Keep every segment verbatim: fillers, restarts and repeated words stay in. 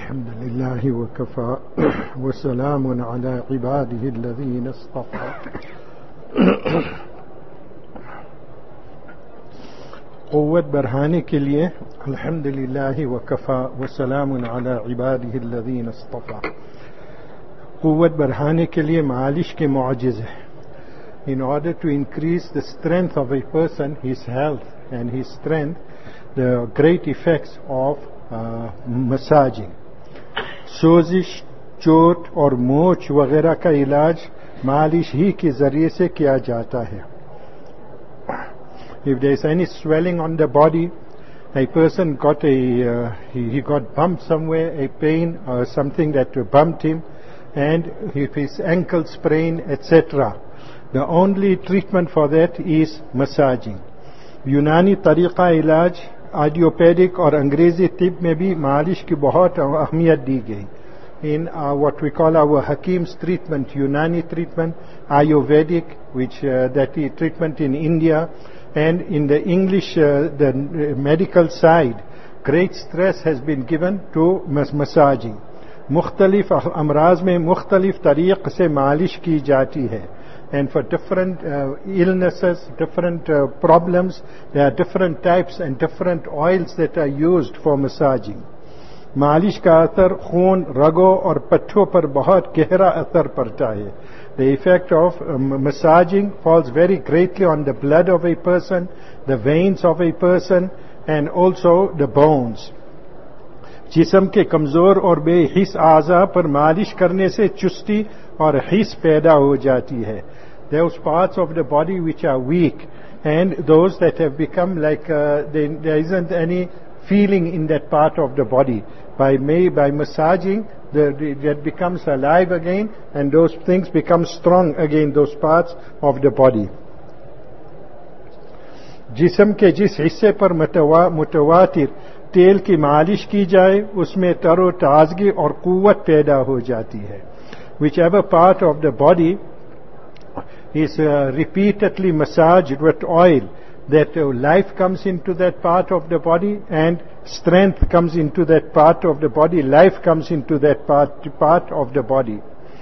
الحمد لله وكفى وسلام على عباده الذين اصطفى قوت बढ़ाने के लिए अल्हम्दुलिल्लाह वकफ़ा वसलामुन अला इबादिही الذين اصطفى। قوت बढ़ाने के लिए मालिश के मुआजिज़ है। In order to increase the strength of a person, his health and his strength, the great effects of uh, massaging. सोजिश, चोट और मोच वगैरह का इलाज मालिश ही के जरिए से किया जाता है। If there is any swelling on the body, a person got a uh, he, he got bumped somewhere, a pain or something that bumped him, and if his ankle sprain, et cetera. The only treatment for that is massaging. यूनानी तरीक़ा इलाज idiopathic और अंग्रेजी तिब में भी मालिश की बहुत अहमियत दी गई। In uh, what we call our Hakim's treatment, Unani treatment, Ayurvedic, which uh, that is treatment in India, and in the English, uh, the medical side, great stress has been given to mas- massaging. मुख्तलिफ अमराज में मुख्तलिफ तरीक़ से मालिश की जाती है। And for different uh, illnesses, different uh, problems, there are different types and different oils that are used for massaging. मालिश का असर खून, रगों और पट्टों पर बहुत गहरा असर पड़ता है। The effect of um, massaging falls very greatly on the blood of a person, the veins of a person, and also the bones. जिस्म के कमजोर और बेहिस आज़ा पर मालिश करने से चुस्ती और हिस पैदा हो जाती है। Those parts of the body which are weak and those that have become like uh, they, there isn't any feeling in that part of the body. By may, by massaging, the, the, that becomes alive again, and those things become strong again, those parts of the body. जिस्म के जिस हिस्से पर मुतवा, मुतवातिर तेल की मालिश की जाए उसमें तरो ताजगी और कुव्वत पैदा हो जाती है। Whichever part of the body is uh, repeatedly massaged with oil, that uh, life comes into that part of the body and strength comes into that part of the body, life comes into that part, part of the body.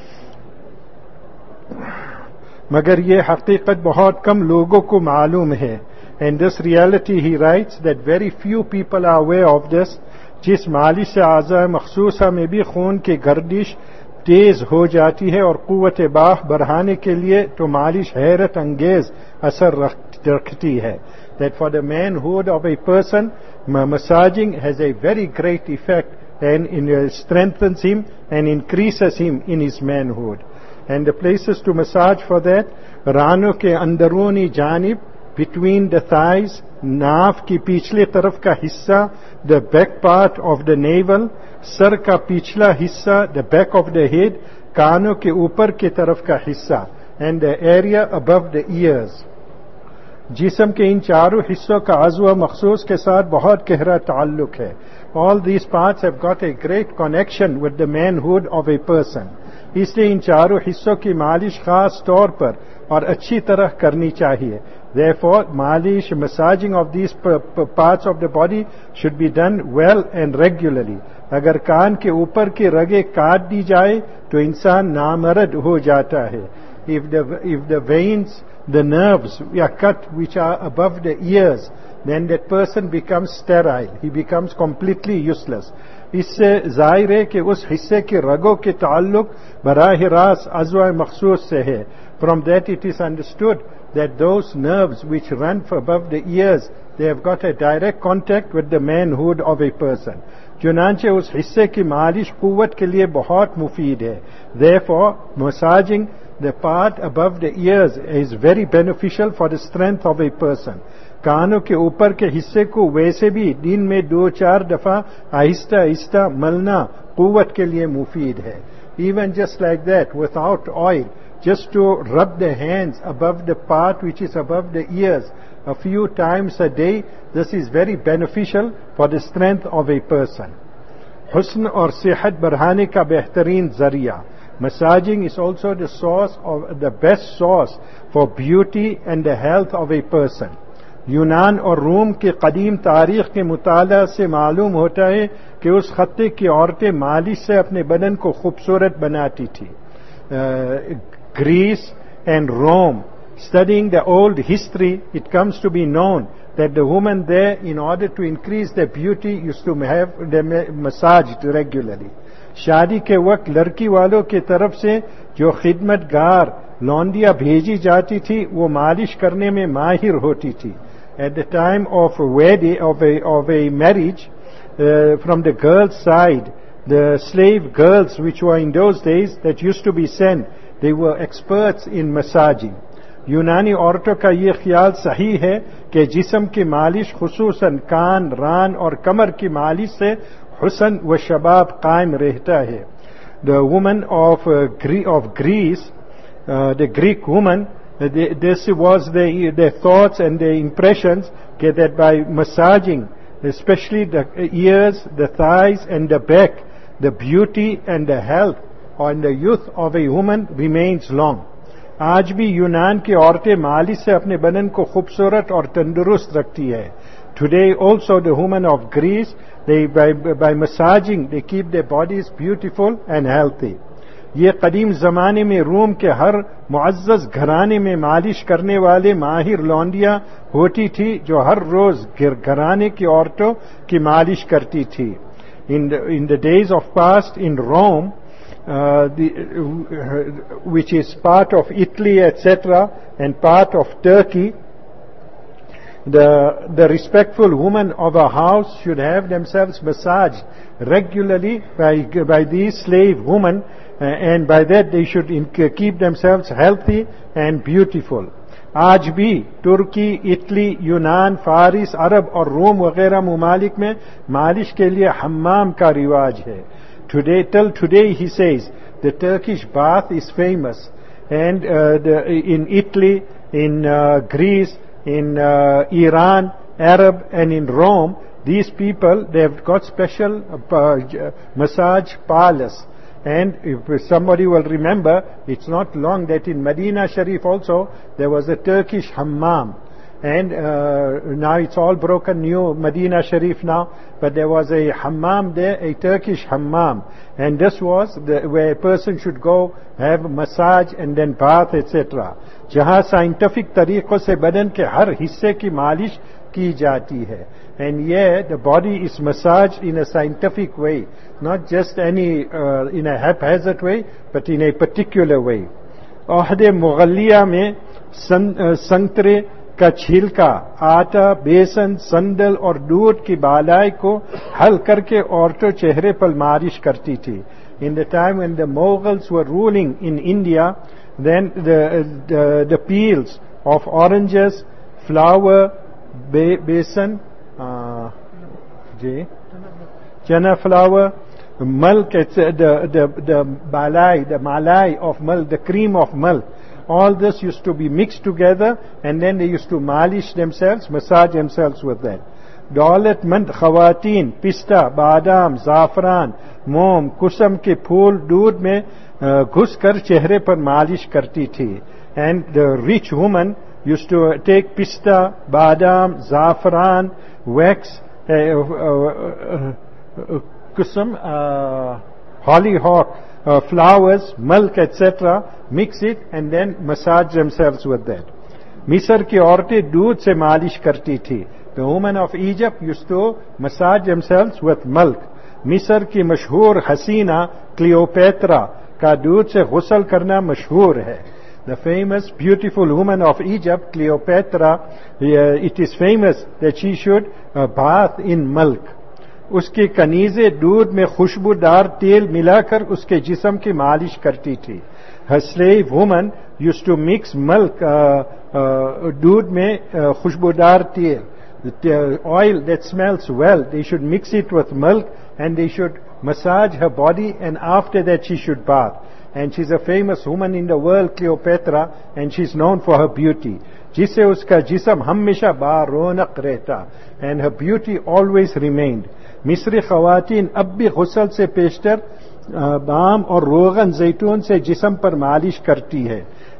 मगर ये हकीकत बहुत कम लोगों को मालूम है। And this reality, he writes, that very few people are aware of this. जिस मालिश से आज़ा मखसूसा में भी खून की गर्दिश तेज हो जाती है और कुव्वत बाह बढ़ाने के लिए तो मालिश हैरत अंगेज असर रखती है। That for the manhood of a person, massaging has a very great effect and in, uh, strengthens him and increases him in his manhood. And the places to massage for that, Ranon के अंदरूनी जानिब, between the thighs, नाफ की पिछले तरफ का हिस्सा, the back part of the navel, सर का पिछला हिस्सा, the back of the head, कानों के ऊपर की तरफ का हिस्सा, and the area above the ears. जिस्म के इन चारों हिस्सों का अज़्व मखसूस के साथ बहुत गहरा ताल्लुक है। All these parts have got a great connection with the manhood of a person. इसलिए इन चारों हिस्सों की मालिश खास तौर पर और अच्छी तरह करनी चाहिए। Therefore, malish, massaging of these p- p- parts of the body should be done well and regularly. अगर कान के ऊपर की रगे काट दी जाए तो इंसान नामर्द हो जाता है। If the if the veins, the nerves are cut which are above the ears, then that person becomes sterile. He becomes completely useless. इससे जाहिर है कि उस हिस्से के रगों के ताल्लुक बराह रास्त अज़्वा मखसूस से है। From that it is understood that those nerves which run above the ears, they have got a direct contact with the manhood of a person. चुनांचे उस हिस्से की मालिश कुव्वत के लिए बहुत मुफीद है। Therefore, massaging the part above the ears is very beneficial for the strength of a person. कानों के ऊपर के हिस्से को वैसे भी दिन में दो चार दफा आहिस्ता आहिस्ता मलना कुव्वत के लिए मुफीद है। Even just like that, without oil, just to rub the hands above the part which is above the ears a few times a day, this is very beneficial for the strength of a person. हुस्न और सेहत बढ़ाने का बेहतरीन जरिया. Massaging is also the source of the best source for beauty and the health of a person. यूनान और room के कदीम तारीख के मुताला से मालूम होता है कि उस खत्ते की औरतें मालिश से अपने बदन को खूबसूरत बनाती थी. Greece and Rome, studying the old history, it comes to be known that the women there, in order to increase their beauty, used to have them massaged regularly. शादी के वक्त लड़की वालों की तरफ से जो खिदमतगार लौंडिया भेजी जाती थी वो मालिश करने में माहिर होती थी. At the time of a wedding, of a of a marriage, uh, from the girl's side, the slave girls which were in those days that used to be sent, they were experts in massaging. यूनानी औरतों का ये ख्याल सही है कि जिस्म की मालिश खुसूसन कान, रान और कमर की मालिश से हुस्न व शबाब कायम रहता है. The woman of of Greece, the Greek woman, this was their, their thoughts and their impressions that by massaging, especially the ears, the thighs and the back, the beauty and the health and the youth of a woman remains long. आज भी यूनान की औरतें मालिश से अपने बदन को खूबसूरत और तंदुरुस्त रखती है. Today also the women of Greece, they by, by massaging they keep their bodies beautiful and healthy. ये कदीम जमाने में रूम के हर मुअज़्ज़ज़ घराने में मालिश करने वाले माहिर लौंडियां होती थी जो हर रोज घराने की औरतों की मालिश करती थी. In the, in the days of past in Rome, Uh, the, uh, which is part of Italy, et cetera, and part of Turkey, the the respectful women of a house should have themselves massaged regularly by by these slave women, uh, and by that they should in, keep themselves healthy and beautiful. आज भी तुर्की, Italy, यूनान, फारिस, अरब और रोम वगैरह मुमालिक में मालिश के लिए हम्माम का रिवाज है. Today, till today, he says, the Turkish bath is famous, and uh, the, in Italy, in uh, Greece, in uh, Iran, Arab, and in Rome, these people, they have got special uh, massage parlors. And if somebody will remember, it's not long that in Medina Sharif also, there was a Turkish hammam. And uh, now it's all broken new, Medina Sharif now, but there was a hammam there, a Turkish hammam. And this was the, where a person should go, have a massage and then bath, et cetera. जहाँ scientific तरीकों से बदन के हर हिस्से की मालिश की जाती है. And yeah, the body is massaged in a scientific way, not just any, uh, in a haphazard way, but in a particular way. अहद मुगलिया में संतरे का छिलका, आटा, बेसन, संदल और दूध की बालाई को हल करके औरतें चेहरे पर मालिश करती थी. In the time when the Mughals were ruling in India, then the the, the peels of oranges, flour, be, besan, uh, chana flour, milk, the the the balai, the malai of milk, the cream of milk. All this used to be mixed together, and then they used to malish themselves, massage themselves with that. दौलतमंद खवातीन पिस्ता, बादाम, जाफरान, मोम, कुसम के फूल दूध में घुस कर चेहरे पर मालिश करती थी. And the rich woman used to take pista, badam, zafaran, wax, uh, uh, uh, kusum, uh, hollyhock, uh, flowers, milk, et cetera, mix it and then massage themselves with that. मिस्र की औरतें दूध से मालिश करती थी. The women of Egypt used to massage themselves with milk. मिस्र की मशहूर हसीना क्लियोपेत्रा का दूध से गुस्ल करना मशहूर है. The famous beautiful woman of Egypt, Cleopatra, uh, it is famous that she should uh, bath in milk. उसकी कनीज़े दूध में खुशबूदार तेल मिलाकर उसके जिस्म की मालिश करती थी. Her slave woman used to mix milk, uh, uh, दूध में uh, खुशबूदार तेल, the oil that smells well, they should mix it with milk and they should massage her body, and after that she should bath. And she's a famous woman in the world, Cleopatra, and she's known for her beauty. जिससे उसका जिस्म हमेशा बारौनक रहता, and her beauty always remained. मिस्री ख़वातीन अब भी गुस्ल से पेशतर बाम और रोगन जैतून से जिस्म पर मालिश करती है.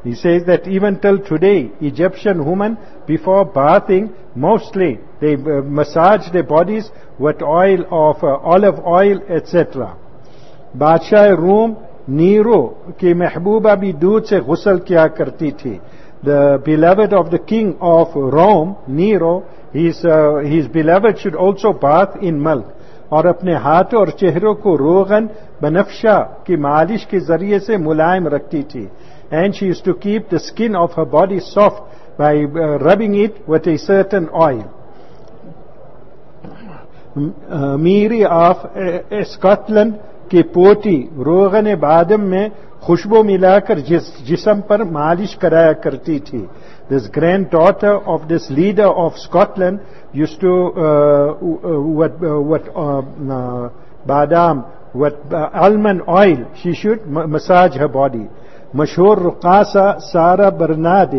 He says that even till today, Egyptian women, before bathing, mostly they uh, massage their bodies with oil of uh, olive oil, et cetera. बादशाह रूम नीरो की महबूबा भी दूध से गुस्ल किया करती थी. The beloved of the king of Rome, Nero, his, uh, his beloved should also bath in milk. और अपने हाथों और चेहरों को रोगन बनफशा की मालिश के जरिए से मुलायम रखती थी. And she used to keep the skin of her body soft by uh, rubbing it with a certain oil. Uh, Mary of uh, Scotland की पोती रोगन बादम में खुशबू मिलाकर जिस जिस्म पर मालिश कराया करती थी. This granddaughter of this leader of Scotland used to uh, what uh, what uh, uh, badam, what uh, almond oil, she should massage her body. मशहूर रुकासा सारा बरनाडे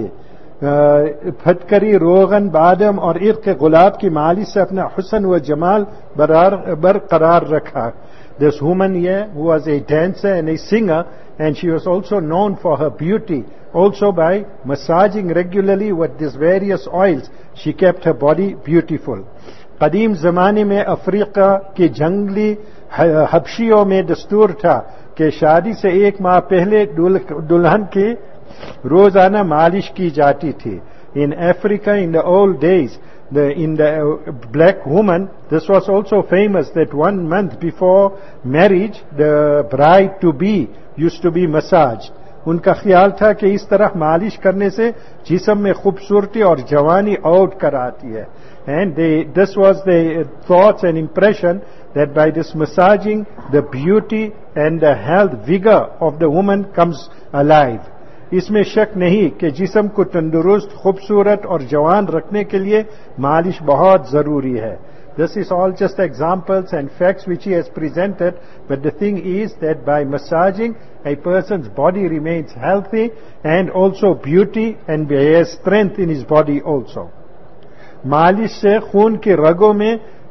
फटकरी रोगन बादम और इर्क गुलाब की मालिश से अपना हुस्न व जमाल बरकरार रखा. This woman here who was a dancer and a singer, and she was also known for her beauty. Also by massaging regularly with these various oils, she kept her body beautiful. कदीम ज़माने में Africa के जंगली हबशियों में दस्तूर था कि शादी से एक माह पहले दुल्हन की रोजाना मालिश की जाती थी. In Africa in the old days, the, in the uh, black woman, this was also famous that one month before marriage, the bride to be used to be massaged. उनका ख्याल था कि इस तरह मालिश करने से जिस्म में खूबसूरती और जवानी आउट कर आती है. And they, this was the thoughts and impression that by this massaging, the beauty and the health, vigor of the woman comes alive. इसमें शक नहीं कि जिस्म को तंदुरुस्त, खूबसूरत और जवान रखने के लिए मालिश बहुत जरूरी है. This is all just examples and facts which he has presented, but the thing is that by massaging, a person's body remains healthy and also beauty, and he has strength in his body also. मालिश से खून के रगों में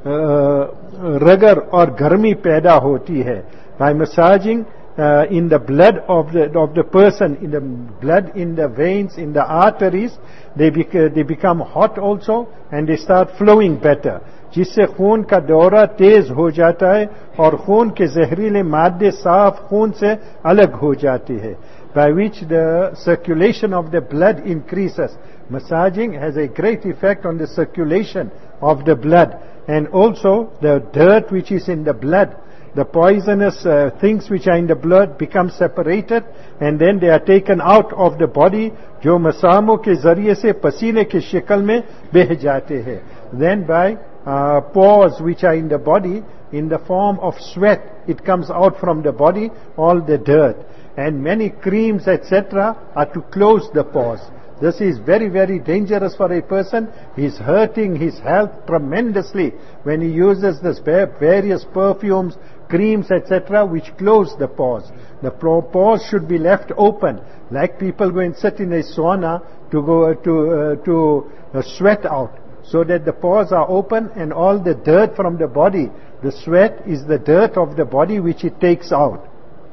रगर और गर्मी पैदा होती है. By massaging uh, in the blood of the of the person, in the blood in the veins, in the arteries, they bec- they become hot also, and they start flowing better. जिससे खून का दौरा तेज हो जाता है और खून के जहरीले मादे साफ खून से अलग हो जाते हैं. By which the circulation of the blood increases. Massaging has a great effect on the circulation of the blood, and also the dirt which is in the blood, the poisonous uh, things which are in the blood become separated, and then they are taken out of the body, जो मसामों के जरिए से पसीने की शक्ल में बह जाते हैं. Then by uh, pores which are in the body, in the form of sweat, it comes out from the body, all the dirt. And many creams, et cetera, are to close the pores. This is very, very dangerous for a person. He's hurting his health tremendously when he uses this various perfumes, creams, et cetera, which close the pores. The pores should be left open, like people go and sit in a sauna to go to uh, to uh, sweat out, so that the pores are open and all the dirt from the body, the sweat is the dirt of the body which it takes out.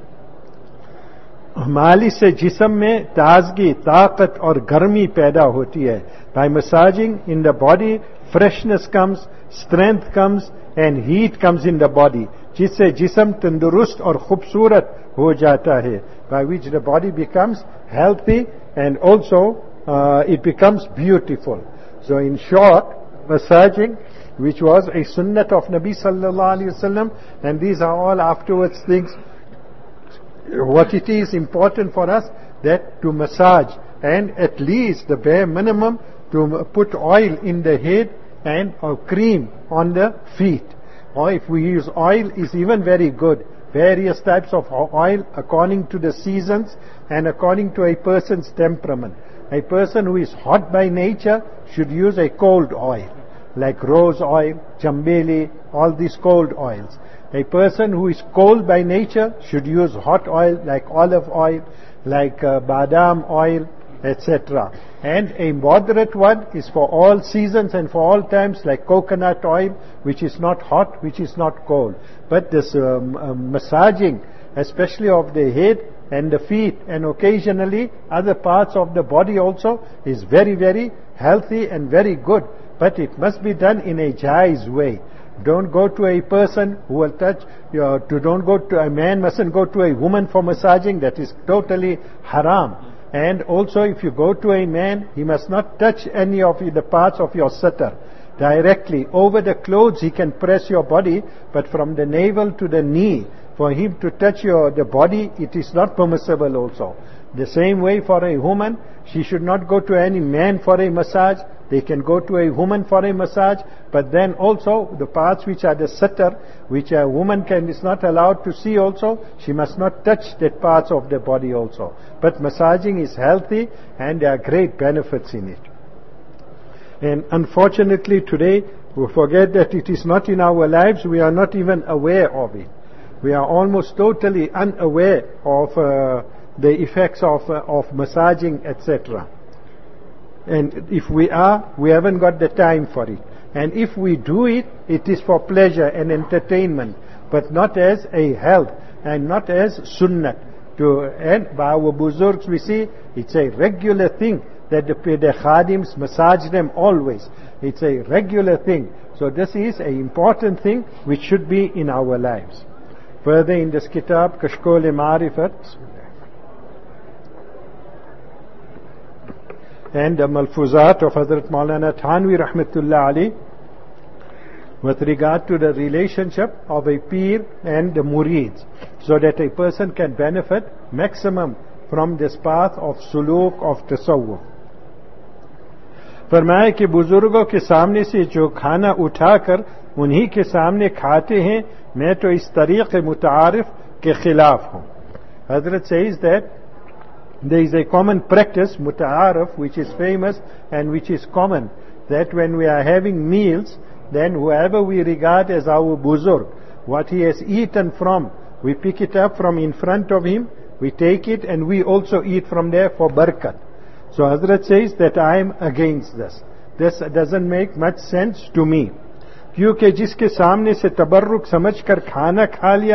मालिश से जिस्म में ताजगी, ताकत और गर्मी पैदा होती है. By massaging in the body, freshness comes, strength comes, and heat comes in the body, जिससे जिस्म तंदुरुस्त और खूबसूरत हो जाता है. By which the body becomes healthy and also uh, it becomes beautiful. So in short, massaging, which was a sunnat of Nabi sallallahu alaihi wasallam, and these are all afterwards things. What it is important for us, that to massage, and at least the bare minimum to put oil in the head and or cream on the feet. Or if we use oil, is even very good. Various types of oil according to the seasons and according to a person's temperament. A person who is hot by nature should use a cold oil, like rose oil, chambeli, all these cold oils. A person who is cold by nature should use hot oil like olive oil, like uh, badam oil, et cetera. And a moderate one is for all seasons and for all times, like coconut oil, which is not hot, which is not cold. But this um, um, massaging, especially of the head, and the feet and occasionally other parts of the body also is very, very healthy and very good. But it must be done in a jaiz way. Don't go to a person who will touch your, to don't go to a man mustn't go to a woman for massaging. That is totally haram. And also if you go to a man, he must not touch any of the parts of your satar directly. Over the clothes he can press your body, but from the navel to the knee, for him to touch your the body, it is not permissible also. The same way for a woman, she should not go to any man for a massage. They can go to a woman for a massage, but then also the parts which are the satar, which a woman can is not allowed to see also, she must not touch that parts of the body also. But massaging is healthy and there are great benefits in it. And unfortunately today, we forget that it is not in our lives, we are not even aware of it. We are almost totally unaware of uh, the effects of, uh, of massaging, et cetera. And if we are, we haven't got the time for it. And if we do it, it is for pleasure and entertainment, but not as a health and not as sunnah. To, and by our buzurgs we see, it's a regular thing that the, the khadims massage them always. It's a regular thing. So this is an important thing which should be in our lives. Further in this kitab, Kashkol-e-Ma'rifat, and the Malfuzat of Hazrat Maulana Thanvi Rahmatullah Ali with regard to the relationship of a Peer and the Murids, so that a person can benefit maximum from this path of suluk of tasawwuf. फरमाया कि बुजुर्गों के सामने से जो खाना उठाकर उन्हीं के सामने खाते हैं, मैं तो इस तरीक़े मुतारिफ के खिलाफ हूँ. Hazrat says that there is a common practice, muta'arif, which is famous and which is common, that when we are having meals, then whoever we regard as our buzurg, what he has eaten from, we pick it up from in front of him, we take it and we also eat from there for barakat. So Hazrat says that I am against this. This doesn't make much sense to me. क्योंकि जिसके सामने से तबर्रुक समझकर खाना खा लिया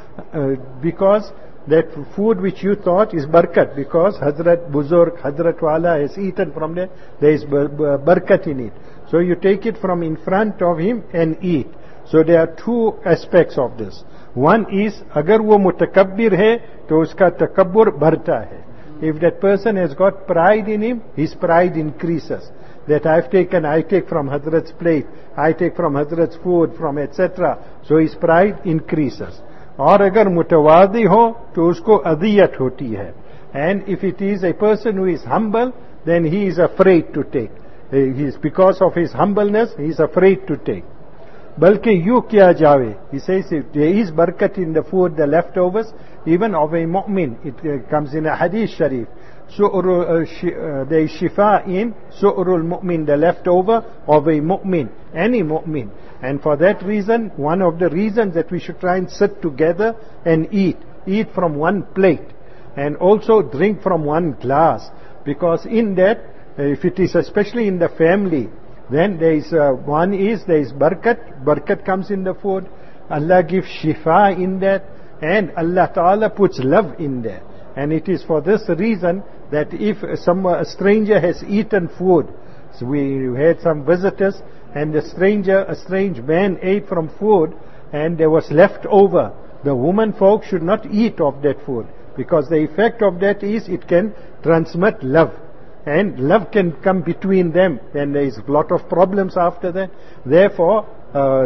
है, because that food which you thought is barakat, because Hazrat Buzurg, Hazrat Wala has eaten from there, there is barakat in it. So you take it from in front of him and eat. So there are two aspects of this. One is, agar wo mutakabbir hai, to uska takabbur bharta hai. If that person has got pride in him, his pride increases. That I've taken, I take from Hazrat's plate, I take from Hazrat's food, from et cetera. So his pride increases. और अगर मुतवादी हो तो उसको अदियत होती है. And if it is a person who is humble, then he is afraid to take. He is, because of his humbleness, he is afraid to take. बल्कि यूँ किया जावे, he says, if there is barakat in the food, the leftovers, even of a mu'min, it uh, comes in a hadith sharif. Su'ru, uh, sh, uh, there is shifa in su'rul mu'min, the leftover of a mu'min, any mu'min. And for that reason, one of the reasons that we should try and sit together and eat, eat from one plate, and also drink from one glass, because in that, if it is especially in the family, then there is uh, one is there is barakat, barakat comes in the food, Allah gives shifa in that, and Allah Ta'ala puts love in there. And it is for this reason that if some a stranger has eaten food, so we had some visitors, and the stranger, a strange man ate from food, and there was left over. The woman folk should not eat of that food, because the effect of that is it can transmit love, and love can come between them, and there is a lot of problems after that. Therefore, uh,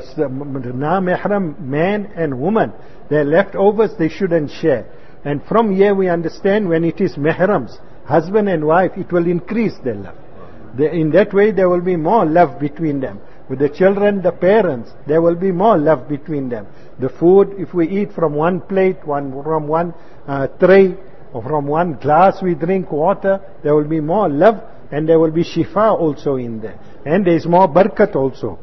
na-mihram man and woman, their leftovers they shouldn't share. And from here we understand when it is mihrams, husband and wife, it will increase their love. The, in that way there will be more love between them. With the children, the parents, there will be more love between them. The food, if we eat from one plate, one from one uh, tray, or from one glass we drink water, there will be more love, and there will be shifa also in there. And there is more barakat also.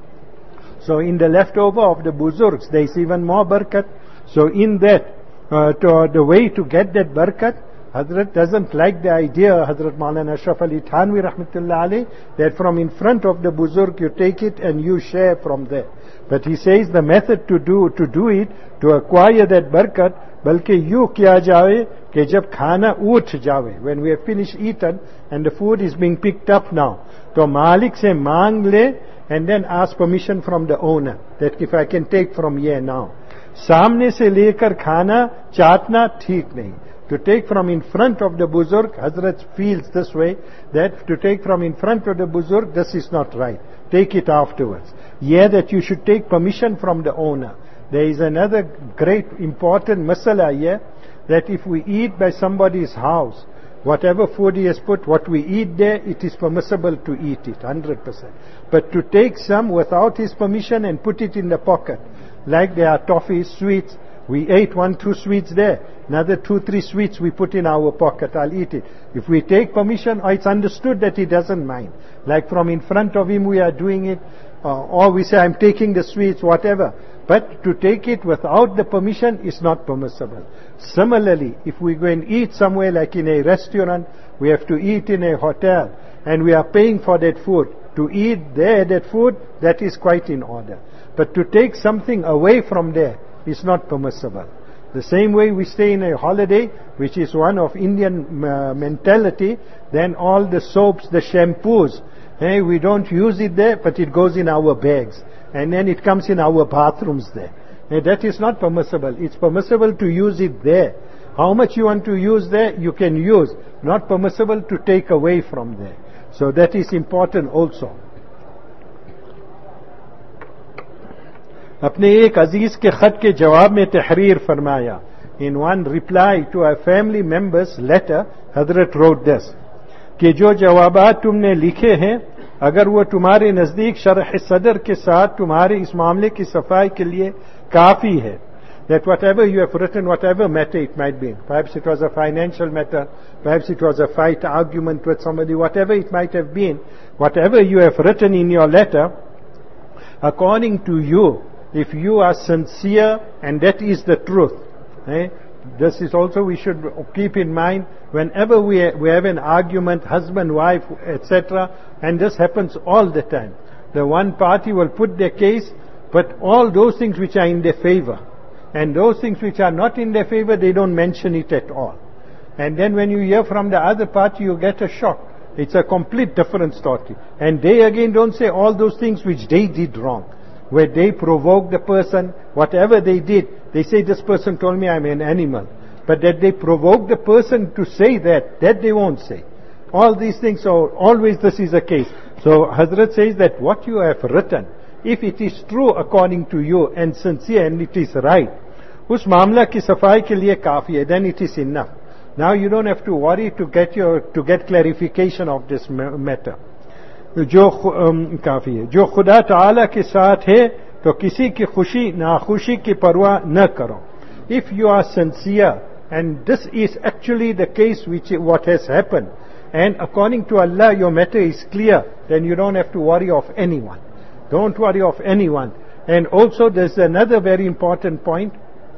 So in the leftover of the buzurgs, there is even more barakat. So in that, uh, to, the way to get that barakat, Hazrat doesn't like the idea, Hazrat Maulana Ashraf Ali Thanvi Rahmatullah Alayh, that from in front of the Buzurg you take it and you share from there. But he says the method to do, to do it, to acquire that barakat, balki yu kiya jawe, ke jab khana uth jawe, when we have finished eaten and the food is being picked up now, to Malik se mang le, and then ask permission from the owner, that if I can take from here now. Samne se lekar khana chatna theek nahi. To take from in front of the Buzurg, Hazrat feels this way, that to take from in front of the Buzurg, this is not right. Take it afterwards. Yeah, that you should take permission from the owner. There is another great important masala here, that if we eat by somebody's house, whatever food he has put, what we eat there, it is permissible to eat it, one hundred percent. But to take some without his permission and put it in the pocket, like there are toffees, sweets, we ate one, two sweets there, another two, three sweets we put in our pocket, I'll eat it. If we take permission, it's understood that he doesn't mind. Like from in front of him we are doing it, uh, or we say, I'm taking the sweets, whatever. But to take it without the permission is not permissible. Similarly, if we go and eat somewhere like in a restaurant, we have to eat in a hotel, and we are paying for that food. To eat there, that food, that is quite in order. But to take something away from there is not permissible. The same way we stay in a holiday, which is one of Indian uh, mentality, then all the soaps, the shampoos, hey, we don't use it there, but it goes in our bags. And then it comes in our bathrooms there. Hey, that is not permissible. It's permissible to use it there. How much you want to use there, you can use. Not permissible to take away from there. So that is important also. अपने एक अजीज के खत के जवाब में तहरीर फरमाया. In one reply to a family member's letter, Hazrat wrote this, कि जो जवाबात तुमने लिखे हैं, अगर वो तुम्हारे नजदीक शरह सदर के साथ तुम्हारे इस मामले की सफाई के लिए काफी है. That whatever you have written, whatever matter it might be, perhaps it was a financial matter, perhaps it was a fight, argument with somebody, whatever it might have been, whatever you have written in your letter, according to you, if you are sincere and that is the truth, eh? This is also we should keep in mind whenever we, we have an argument, husband, wife, et cetera, and this happens all the time. The one party will put their case, but all those things which are in their favor, and those things which are not in their favor, they don't mention it at all. And then when you hear from the other party, you get a shock. It's a complete different story. And they again don't say all those things which they did wrong, where they provoked the person, whatever they did, they say this person told me I'm an animal. But that they provoked the person to say that, that they won't say. All these things, so always this is the case. So Hazrat says that what you have written, if it is true according to you and sincere and it is right, us मामला की सफाई के लिए काफी है, then it is enough. Now you don't have to worry to get your to get clarification of this matter. जो काफी है. जो खुदा ताला के साथ है तो किसी की खुशी नाखुशी की परवाह न करो. If you are sincere and this is actually the case which what has happened, and according to Allah your matter is clear, then you don't have to worry of anyone. Don't worry of anyone. And also there's another very important point.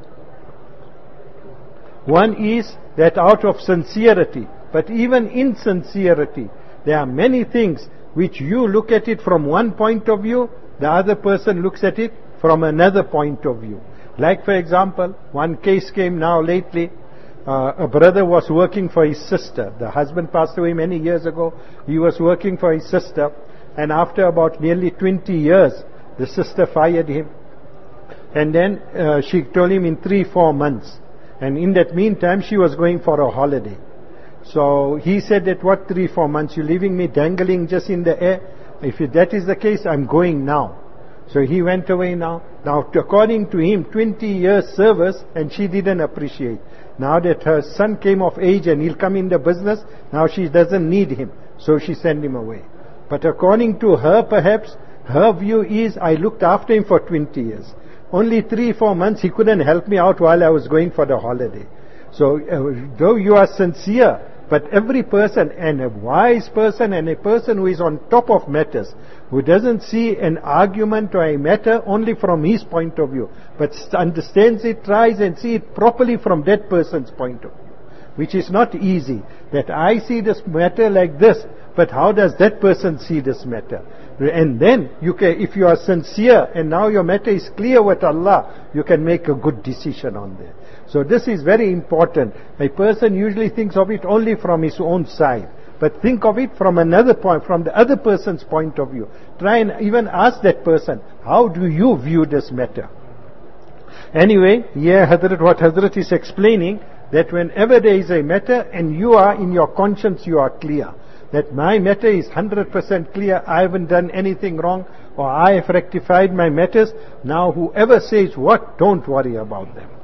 One is that out of sincerity, but even in sincerity, there are many things which you look at it from one point of view, the other person looks at it from another point of view. Like for example, one case came now lately, uh, a brother was working for his sister. The husband passed away many years ago. He was working for his sister, and after about nearly twenty years, the sister fired him. And then uh, she told him in three, four months. And in that meantime, she was going for a holiday. So he said that what three, four months, you're leaving me dangling just in the air? If that is the case, I'm going now. So he went away now. Now according to him, twenty years service and she didn't appreciate. Now that her son came of age and he'll come in the business, now she doesn't need him. So she sent him away. But according to her perhaps, her view is, I looked after him for twenty years. Only three, four months he couldn't help me out while I was going for the holiday. So uh, though you are sincere, but every person, and a wise person and a person who is on top of matters, who doesn't see an argument or a matter only from his point of view, but understands it, tries and see it properly from that person's point of view. which is not easy. That I see this matter like this, but how does that person see this matter? And then, you can, if you are sincere and now your matter is clear with Allah, you can make a good decision on that. So this is very important. A person usually thinks of it only from his own side. But think of it from another point, from the other person's point of view. Try and even ask that person, how do you view this matter? Anyway, yeah, Hazrat, what Hazrat is explaining, that whenever there is a matter and you are in your conscience, you are clear. That my matter is one hundred percent clear, I haven't done anything wrong, or I have rectified my matters. Now whoever says what, don't worry about them.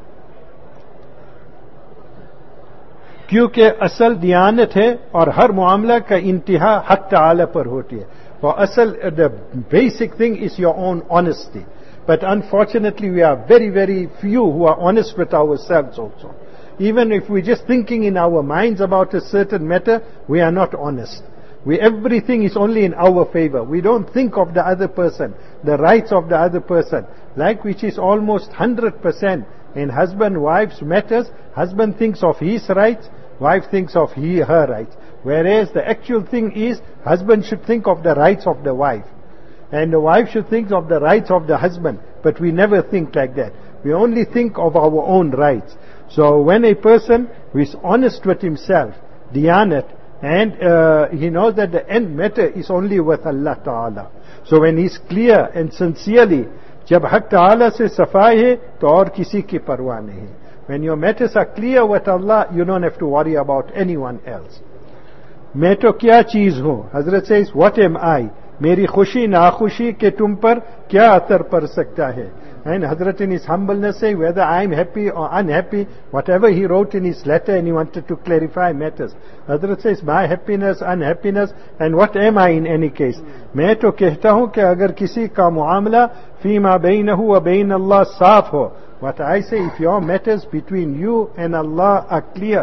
क्योंकि असल दियानत है और हर मामला का इंतहा हक ताला पर होती है. For असल, the basic thing is your own honesty. But unfortunately we are very, very few who are honest with ourselves also. Even if we're just thinking in our minds about a certain matter, we are not honest. We, everything is only in our favor. We don't think of the other person, the rights of the other person, like which is almost one hundred percent in husband-wife's matters. Husband thinks of his rights, wife thinks of he, her rights. Whereas the actual thing is, husband should think of the rights of the wife, and the wife should think of the rights of the husband. But we never think like that. We only think of our own rights. So when a person is honest with himself, diyanat, and uh, he knows that the end matter is only with Allah Ta'ala. So when he's clear and sincerely, जब हक ताला से सफाई है तो और किसी की परवाह नहीं. When your matters are clear with Allah, you don't have to worry about anyone else. मैं तो क्या चीज हूँ? Hazrat says, what am I? मेरी खुशी नाखुशी के तुम पर क्या असर पड़ सकता है? And Hazrat in his humbleness say, whether I am happy or unhappy, whatever he wrote in his letter and he wanted to clarify matters. Hazrat says, my happiness, unhappiness, and what am I in any case? मैं तो कहता हूँ कि अगर किसी का मुआमला फीमा बैनहु व ban अल्लाह साफ हो. What I say, if your matters between you and Allah are clear,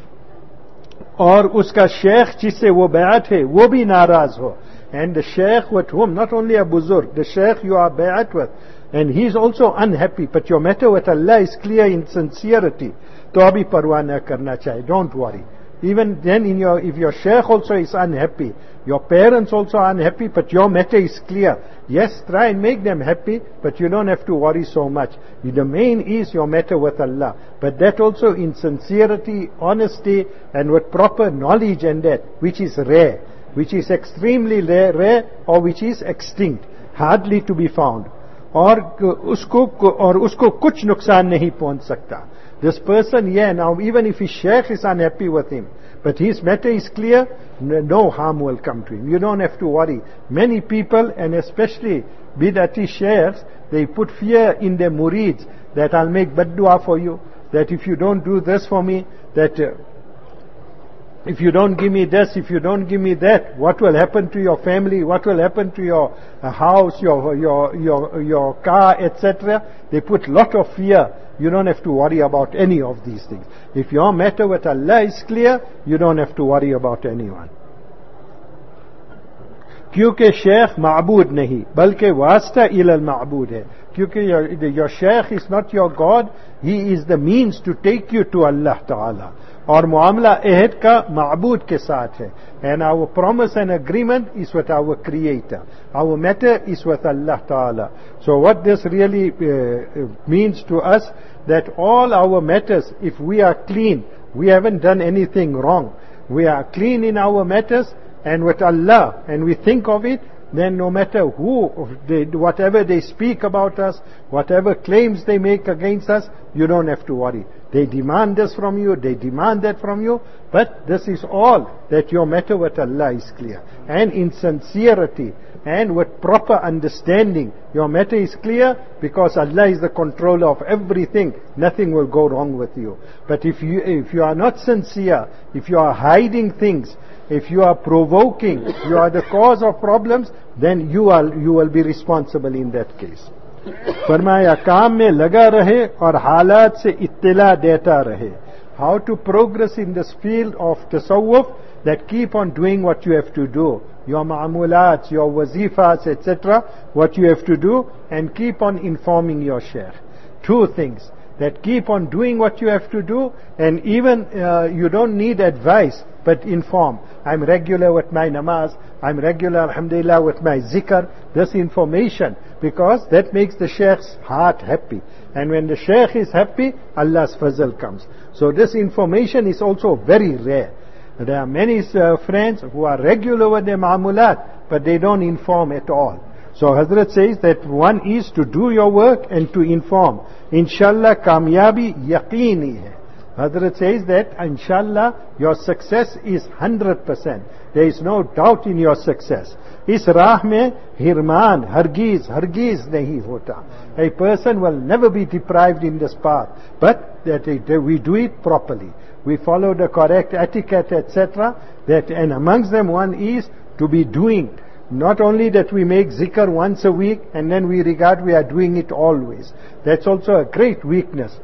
और उसका शेख जिससे वो बैत है वो भी नाराज हो, and the sheikh with whom, not only a buzurg, the sheikh you are bayat with, and he is also unhappy, but your matter with Allah is clear in sincerity, to abhi parwah na karna chahiye, don't worry. Even then, in your, if your sheikh also is unhappy, your parents also are unhappy, but your matter is clear, yes, try and make them happy, but you don't have to worry so much. The main is your matter with Allah, but that also in sincerity, honesty, and with proper knowledge, and that which is rare, which is extremely rare, rare or which is extinct, hardly to be found. और उसको और उसको कुछ नुकसान नहीं पहुंच सकता. This person, yeah, now even if his sheikh is unhappy with him, but his matter is clear, no harm will come to him. You don't have to worry. Many people, and especially bid'ati sheikhs, they put fear in their murids that I'll make bad dua for you, that if you don't do this for me, that uh, if you don't give me this, if you don't give me that, what will happen to your family, what will happen to your uh, house, your, your, your, your car, et cetera. They put lot of fear. You don't have to worry about any of these things. If your matter with Allah is clear, you don't have to worry about anyone. क्योंकि शेख माबूद नहीं बल्कि वास्ता इलल माबूद है. क्योंकि your, your sheikh is not your God, he is the means to take you to Allah Ta'ala. और मामला अहद का माबूद के साथ है. And our promise and agreement is with our Creator. Our matter is with Allah Ta'ala. So what this really uh, means to us, that all our matters, if we are clean, we haven't done anything wrong, we are clean in our matters, and with Allah, and we think of it, then no matter who, they, whatever they speak about us, whatever claims they make against us, you don't have to worry. They demand this from you, they demand that from you, but this is all that your matter with Allah is clear. And in sincerity, and with proper understanding, your matter is clear, because Allah is the controller of everything. Nothing will go wrong with you. But if you, if you are not sincere, if you are hiding things, if you are provoking, you are the cause of problems, then you are, you will be responsible in that case. फरमाया काम में लगा रहे और हालात से इत्तिला देता रहे. How to progress in this field of tasawwuf, that keep on doing what you have to do, your ma'amulat, your wazifas, et cetera, what you have to do, and keep on informing your sheikh. Two things, that keep on doing what you have to do, and even uh, you don't need advice, but inform. I'm regular with my namaz, I'm regular, alhamdulillah, with my zikr. This information, because that makes the sheikh's heart happy. And when the sheikh is happy, Allah's fazl comes. So this information is also very rare. There are many uh, friends who are regular with their ma'amulat, but they don't inform at all. So Hazrat says that one is to do your work and to inform. Inshallah kamyabi yaqeeni hai. Hazrat says that inshallah your success is one hundred percent. There is no doubt in your success. Is raah mein hirman, hargiz, hargiz nahi hota. A person will never be deprived in this path, but that we do it properly. We follow the correct etiquette, et cetera. That, and amongst them one is to be doing. Not only that we make zikr once a week and then we regard we are doing it always. That's also a great weakness.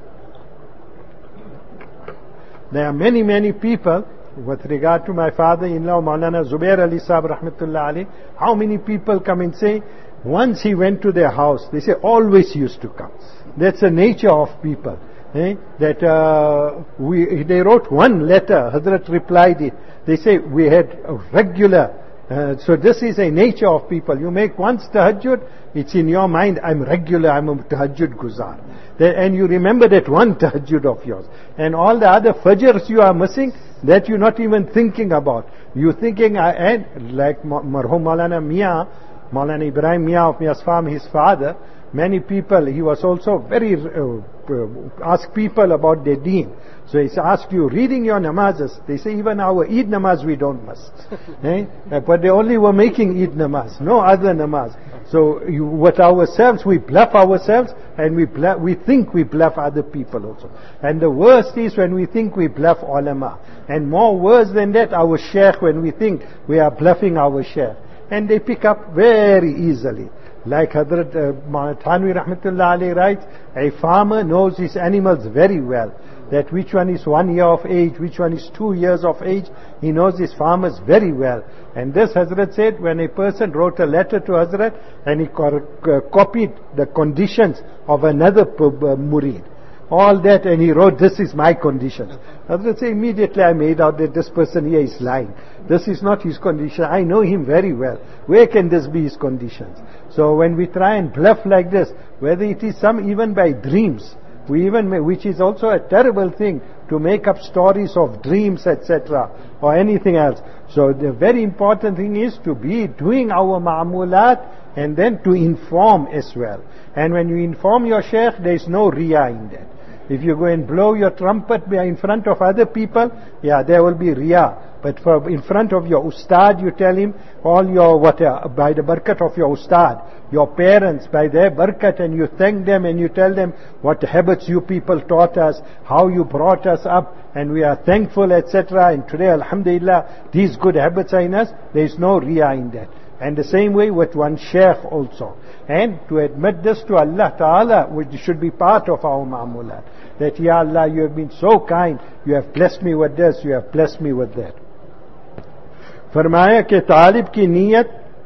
There are many, many people, with regard to my father-in-law, Maulana Zubair Ali Sahib Rahmatullah Ali, how many people come and say, once he went to their house, they say, always used to come. That's the nature of people. Eh? That uh, we, they wrote one letter, Hazrat replied it. They say, we had a regular. Uh, so this is a nature of people. You make once tahajjud, it's in your mind, I'm regular, I'm a tahajjud guzar. And you remember that one tahajjud of yours. And all the other fajrs you are missing, that you're not even thinking about. You're thinking, and like Marhum Maulana Mia, Maulana Ibrahim Mia of Mia's farm, his father, many people, he was also very, uh, uh, ask people about their deen. So he asked you, reading your namazes, they say even our Eid namaz we don't must. eh? But they only were making Eid namaz, no other namaz. So you, with ourselves, we bluff ourselves, and we bluff, we think we bluff other people also. And the worst is when we think we bluff ulama. And more worse than that, our sheikh, when we think we are bluffing our sheikh. And they pick up very easily. Like Hazrat uh, Thanwi Rahmatullah Ali writes, a farmer knows his animals very well. That which one is one year of age, which one is two years of age, he knows his farmers very well. And this Hazrat said, when a person wrote a letter to Hazrat, and he co- uh, copied the conditions of another uh, murid. All that, and he wrote, this is my conditions. Hazrat said, immediately I made out that this person here is lying. This is not his condition. I know him very well. Where can this be his conditions? So when we try and bluff like this, whether it is some even by dreams, we even, may, which is also a terrible thing, to make up stories of dreams, et cetera, or anything else. So the very important thing is to be doing our ma'amulat, and then to inform as well. And when you inform your sheikh, there is no riya in that. If you go and blow your trumpet in front of other people, yeah, there will be riya. But for in front of your ustad, you tell him all your what uh, by the barakat of your ustad, your parents, by their barakat, and you thank them and you tell them what habits you people taught us, how you brought us up, and we are thankful, et cetera. And today, alhamdulillah, these good habits are in us. There is no riya in that. And the same way with one sheikh also. And to admit this to Allah Ta'ala, which should be part of our ma'amulat. That, Ya Allah, you have been so kind, you have blessed me with this, you have blessed me with that. फरमाया कि तालिब की नीयत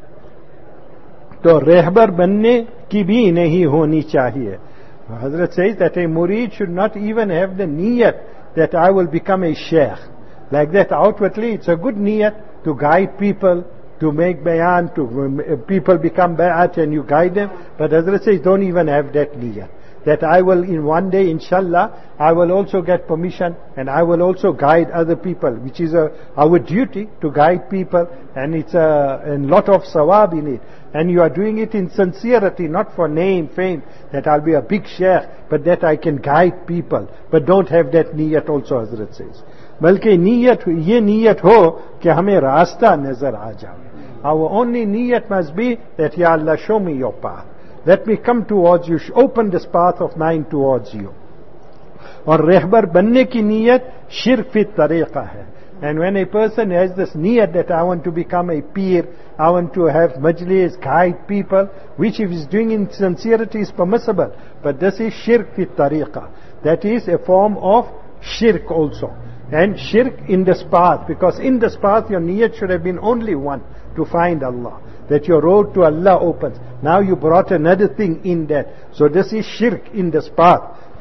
तो रहबर बनने की भी नहीं होनी चाहिए. Hazrat says that a murid should not even have the niyat that I will become a sheikh. Like that outwardly, it's a good niyat to guide people, to make bayan, to people become bayat and you guide them. But Hazrat says don't even have that niyat. That I will in one day, inshallah, I will also get permission and I will also guide other people, which is a, our duty to guide people, and it's a, a lot of sawab in it. And you are doing it in sincerity, not for name, fame, that I'll be a big sheikh, but that I can guide people. But don't have that niyat also, Hazrat says. बल्कि नियत ये नियत हो कि हमें रास्ता नजर आ जाए. Our only niyat must be that, Ya Allah, show me your path. Let me come towards you, open this path of mine towards you. और रहबर बनने की नियत शिर्क फी तरीक़ा है. And when a person has this niyat that I want to become a peer, I want to have majlis, guide people, which if he's doing in sincerity is permissible. But this is shirk fi tariqa. That is a form of shirk also. And shirk in this path, because in this path your niyat should have been only one, to find Allah. That your road to Allah opens. Now you brought another thing in that. So this is shirk in this path,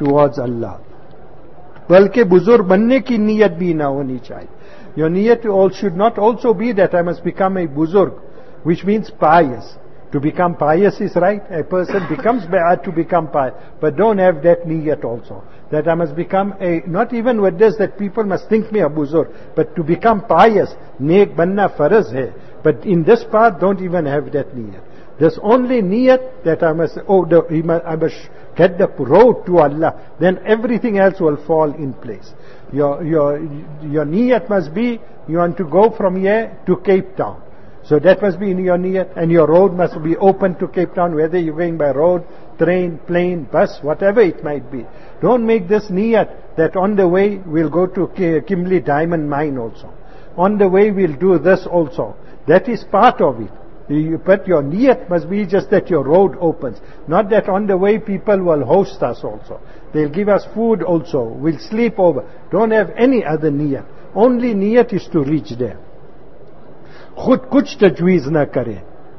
towards Allah. बल्कि बुजुर्ग बनने की नीयत भी ना होनी चाहिए. Your niyat all should not also be that I must become a buzurg, which means pious. To become pious is right. A person becomes ba'at to become pious. But don't have that niyat also. That I must become a, not even with this, that people must think me a buzurg. But to become pious, neek banna faraz hai. But in this part, don't even have that niyat. There's only niyat that I must, oh, the, I must get the road to Allah. Then everything else will fall in place. Your, your, your niyat must be, you want to go from here to Cape Town. So that must be in your niyat, and your road must be open to Cape Town, whether you're going by road, train, plane, bus, whatever it might be. Don't make this niyat that on the way we'll go to Kimberley Diamond Mine also. On the way we'll do this also. That is part of it. But your niyat must be just that your road opens. Not that on the way people will host us also. They'll give us food also. We'll sleep over. Don't have any other niyat. Only niyat is to reach there. खुद कुछ तजवीज़ न करे.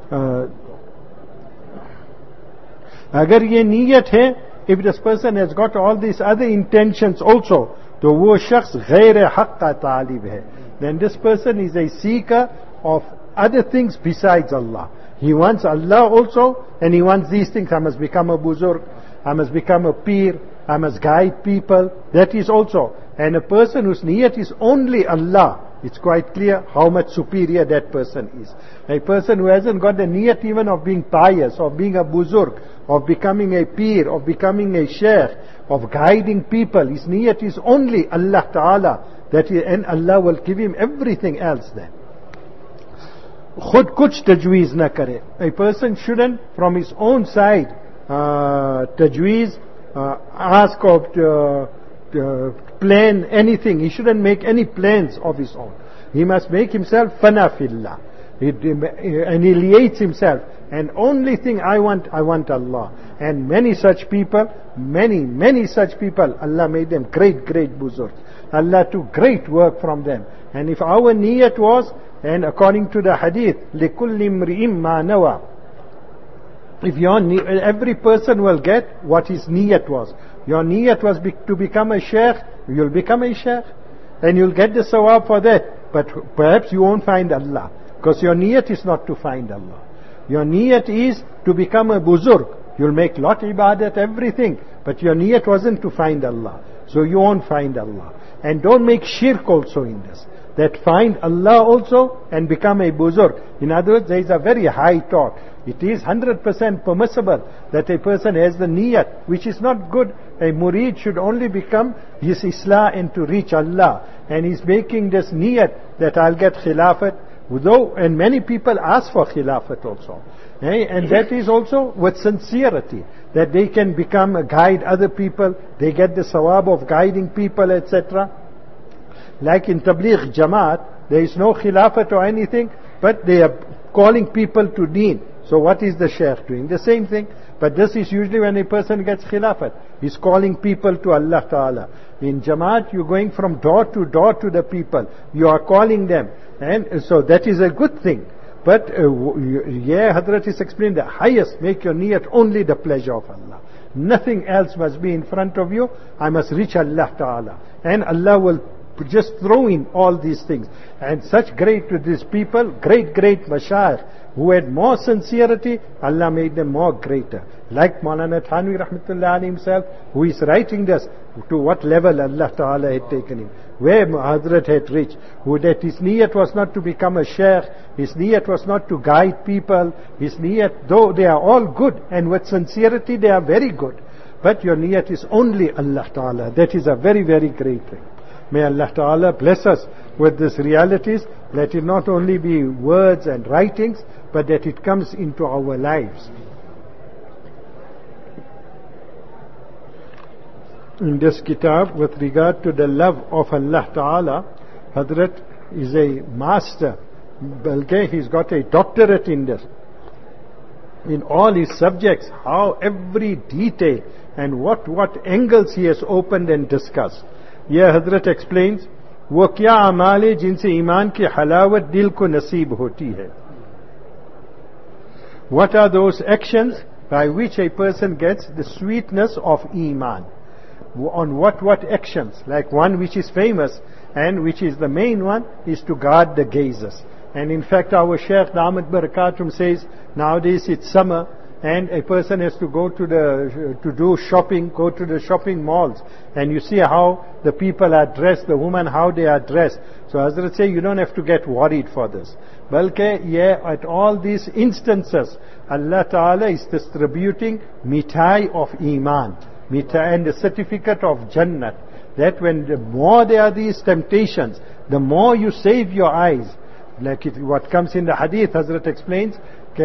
अगर ये नीयत है, if this person has got all these other intentions also, तो वो शख्स गैर हक़ का तालिब है. Then this person is a seeker of other things besides Allah. He wants Allah also, and he wants these things. I must become a buzurg, I must become a peer, I must guide people. That is also. And a person whose niyat is only Allah, it's quite clear how much superior that person is. A person who hasn't got the niyat even of being pious, of being a buzurg, of becoming a peer, of becoming a sheikh, of guiding people, his niyat is only Allah Ta'ala, that he, and Allah will give him everything else then. Khud kuch tajweez na kare. A person shouldn't from his own side uh, tajweez, uh, ask of uh, uh, plan anything. He shouldn't make any plans of his own. He must make himself fana fillah. He annihilates himself. And only thing I want, I want Allah. And many such people, many, many such people, Allah made them great, great buzurgs. Allah took great work from them. And if our niyat was, and according to the hadith, لِكُلِّ امْرِئٍ مَا نَوَى, if your every person will get what his niyat was. Your niyat was be, to become a sheikh, you'll become a sheikh, and you'll get the sawab for that. But perhaps you won't find Allah, because your niyat is not to find Allah. Your niyat is to become a buzurg. You'll make lot ibadat, everything, but your niyat wasn't to find Allah, so you won't find Allah. And don't make shirk also in this. That find Allah also and become a buzurg. In other words, there is a very high thought. It is one hundred percent permissible that a person has the niyat, which is not good. A murid should only become his islah and to reach Allah. And he's making this niyat that I'll get khilafat. Though, and many people ask for khilafat also. Eh? And that is also with sincerity. That they can become a guide other people. They get the sawab of guiding people, et cetera. Like in Tabligh Jamaat, there is no khilafat or anything, but they are calling people to deen. So what is the sheikh doing? The same thing. But this is usually when a person gets khilafat. He's calling people to Allah Ta'ala. In Jamaat, you're going from door to door to the people. You are calling them. And so that is a good thing. But, uh, yeah, Hadrat is explained the highest, make your niyat only the pleasure of Allah. Nothing else must be in front of you. I must reach Allah Ta'ala. And Allah will just throw in all these things. And such great to these people, great, great mashayikh, who had more sincerity, Allah made them more greater. Like Maulana Thanvi Rahmatullah Ali himself, who is writing this, to what level Allah Ta'ala had taken him, where Hazrat had reached, who that his niyat was not to become a sheikh, his niyat was not to guide people, his niyat, though they are all good, and with sincerity they are very good, but your niyat is only Allah Ta'ala. That is a very, very great thing. May Allah Ta'ala bless us with these realities. Let it not only be words and writings, but that it comes into our lives. In this kitab, with regard to the love of Allah Ta'ala, Hadrat is a master. Balke, he's got a doctorate in this. In all his subjects, how every detail and what, what angles he has opened and discussed. यह हजरत explains वो क्या अमाल है जिनसे ईमान की हलावत दिल को नसीब होती है. What are those actions by which a person gets the sweetness of Iman? on what what actions. Like one which is famous and which is the main one is to guard the gazes. And in fact our Shaykh Damat Barakatum says nowadays it's summer and a person has to go to the to do shopping, go to the shopping malls, and you see how the people are dressed, the women how they are dressed. So Hazrat say you don't have to get worried for this. Balke, yeah, at all these instances, Allah Ta'ala is distributing mithai of Iman, mithai and the certificate of Jannat. That when the more there are these temptations, the more you save your eyes. Like it, what comes in the hadith, Hazrat explains,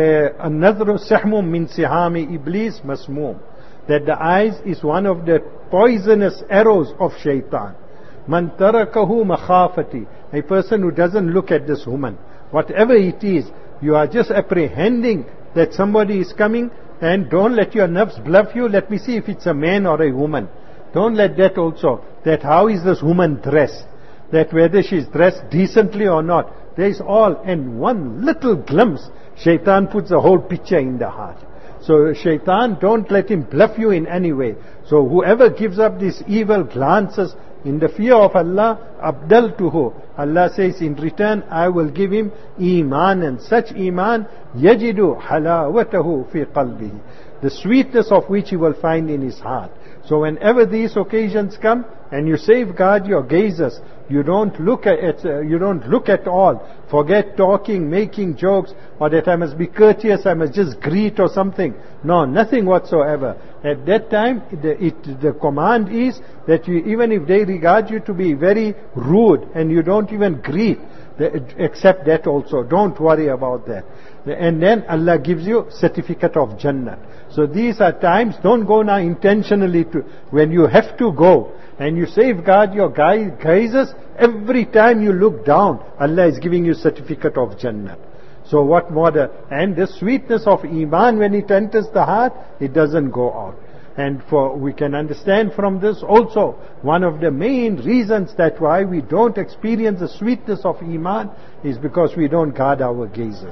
النظر سحم من سهام إبليس مسموم, that the eyes is one of the poisonous arrows of shaitan. Man tarakahu makhafati, a person who doesn't look at this woman, whatever it is, you are just apprehending that somebody is coming, and don't let your nerves bluff you. Let me see if it's a man or a woman. Don't let that also, that how is this woman dressed, that whether she's dressed decently or not. There is all, and one little glimpse, shaitan puts the whole picture in the heart. So shaitan, don't let him bluff you in any way. So whoever gives up these evil glances in the fear of Allah, abdaltuhu, Allah says in return I will give him iman, and such iman yajidu halawatahu fi qalbihi, the sweetness of which he will find in his heart. So whenever these occasions come and you safeguard your gazes, you don't look at it, uh, you don't look at all. Forget talking, making jokes, or that I must be courteous, I must just greet or something. No, nothing whatsoever. At that time, the, it, the command is that you, even if they regard you to be very rude and you don't even greet, accept that also. Don't worry about that. And then Allah gives you certificate of Jannah. So these are times, don't go now intentionally to, when you have to go, and you safeguard your gazes, every time you look down, Allah is giving you certificate of Jannah. So what more the, and the sweetness of Iman, when it enters the heart, it doesn't go out. And for, we can understand from this also, one of the main reasons that why we don't experience the sweetness of Iman is because we don't guard our gazes.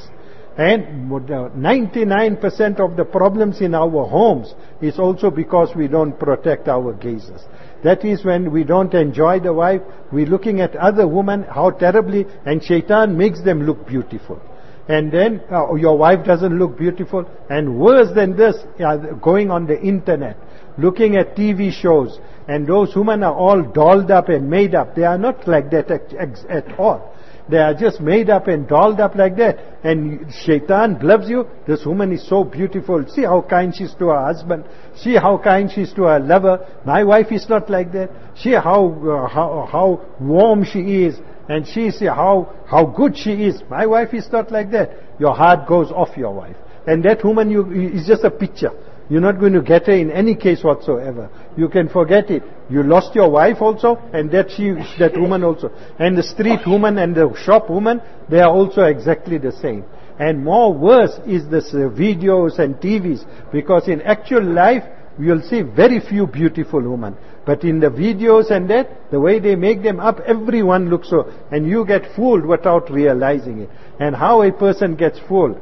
And ninety-nine percent of the problems in our homes is also because we don't protect our gazes. That is when we don't enjoy the wife, we're looking at other women, how terribly, and shaitan makes them look beautiful. And then uh, your wife doesn't look beautiful, and worse than this, uh, going on the internet, looking at T V shows, and those women are all dolled up and made up. They are not like that at, at all. They are just made up and dolled up like that. And shaitan bluffs you, this woman is so beautiful. See how kind she is to her husband. See how kind she is to her lover. My wife is not like that. See how uh, how, how warm she is. And she see how, how good she is. My wife is not like that. Your heart goes off your wife. And that woman you, is just a picture. You're not going to get her in any case whatsoever. You can forget it. You lost your wife also, and that she, that woman also. And the street woman and the shop woman, they are also exactly the same. And more worse is this uh, videos and T Vs, because in actual life, you'll see very few beautiful women. But in the videos and that, the way they make them up, everyone looks so, and you get fooled without realizing it. And how a person gets fooled.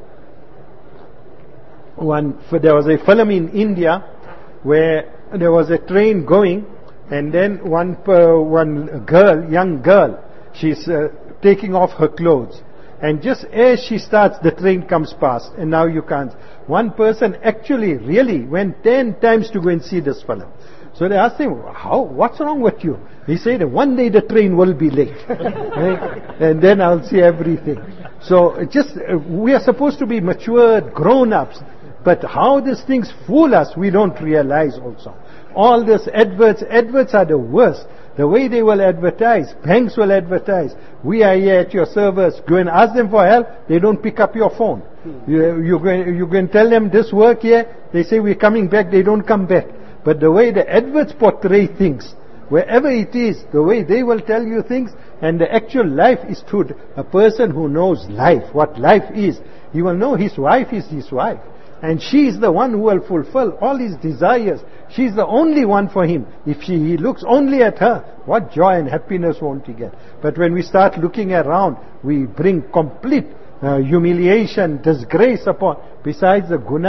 One, there was a film in India where there was a train going, and then one uh, one girl, young girl, she's uh, taking off her clothes, and just as she starts, the train comes past, and now you can't. One person actually really went ten times to go and see this film. So they asked him, "How? What's wrong with you?" He said, "One day the train will be late, right? And then I'll see everything." So just uh, we are supposed to be matured, grown-ups. But how these things fool us, we don't realize also. All these adverts, adverts are the worst. The way they will advertise, banks will advertise. We are here at your servers. Go and ask them for help. They don't pick up your phone. You, you, go, you go and tell them this work here. They say we're coming back. They don't come back. But the way the adverts portray things, wherever it is, the way they will tell you things, and the actual life is to a person who knows life, what life is. He will know his wife is his wife. And she is the one who will fulfill all his desires. She is the only one for him. If she, he looks only at her, what joy and happiness won't he get? But when we start looking around, we bring complete uh, humiliation, disgrace upon, besides the guna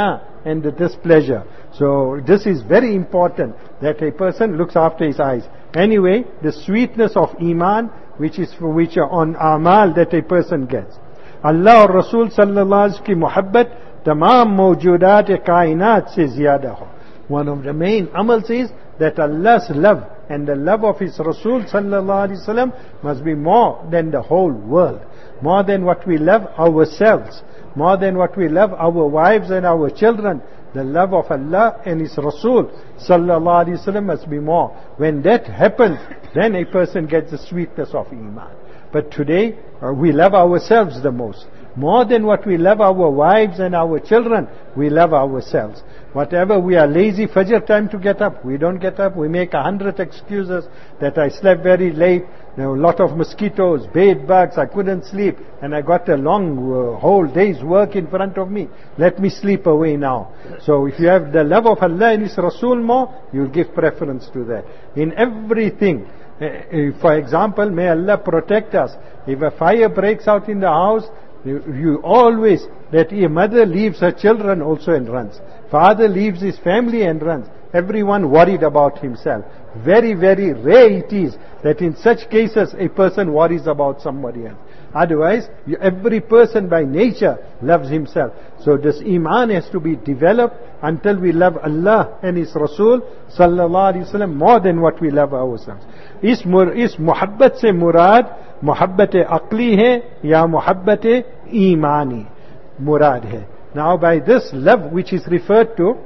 and the displeasure. So this is very important, that a person looks after his eyes. Anyway, the sweetness of Iman, which is for which are on amal that a person gets. Allah और रसूल सल्लल्लाहु अलैहि वसल्लम की मोहब्बत तमाम मौजूदात कायनात से ज़्यादा हो. One of the main amals is that Allah's love and the love of His Rasul sallallahu alaihi wasallam must be more than the whole world, more than what we love ourselves, more than what we love our wives and our children. The love of Allah and His Rasul sallallahu alaihi wasallam must be more. When that happens, then a person gets the sweetness of Iman. But today, uh, we love ourselves the most. More than what we love our wives and our children, we love ourselves. Whatever we are lazy, Fajr time to get up, we don't get up. We make a hundred excuses that I slept very late, there were a lot of mosquitoes, bed bugs, I couldn't sleep, and I got a long uh, whole day's work in front of me. Let me sleep away now. So if you have the love of Allah and His Rasul more, you'll give preference to that. In everything, uh, for example, may Allah protect us. If a fire breaks out in the house, You, you always, that a mother leaves her children also and runs. Father leaves his family and runs. Everyone worried about himself. Very, very rare it is that in such cases a person worries about somebody else. Otherwise, you, every person by nature loves himself. So this Iman has to be developed until we love Allah and His Rasul sallallahu alaihi wasallam more than what we love ourselves. Is, is muhabbat se murad मोहब्बत अक्ली है या मोहब्बत ईमानी मुराद है. Now by this love which is referred to,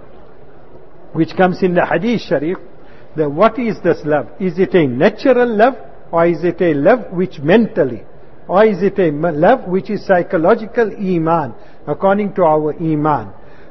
which comes in the Hadith Sharif, the what is this love? Is it a natural love, or is it a love which mentally, or is it a love which is psychological Iman, according to our Iman?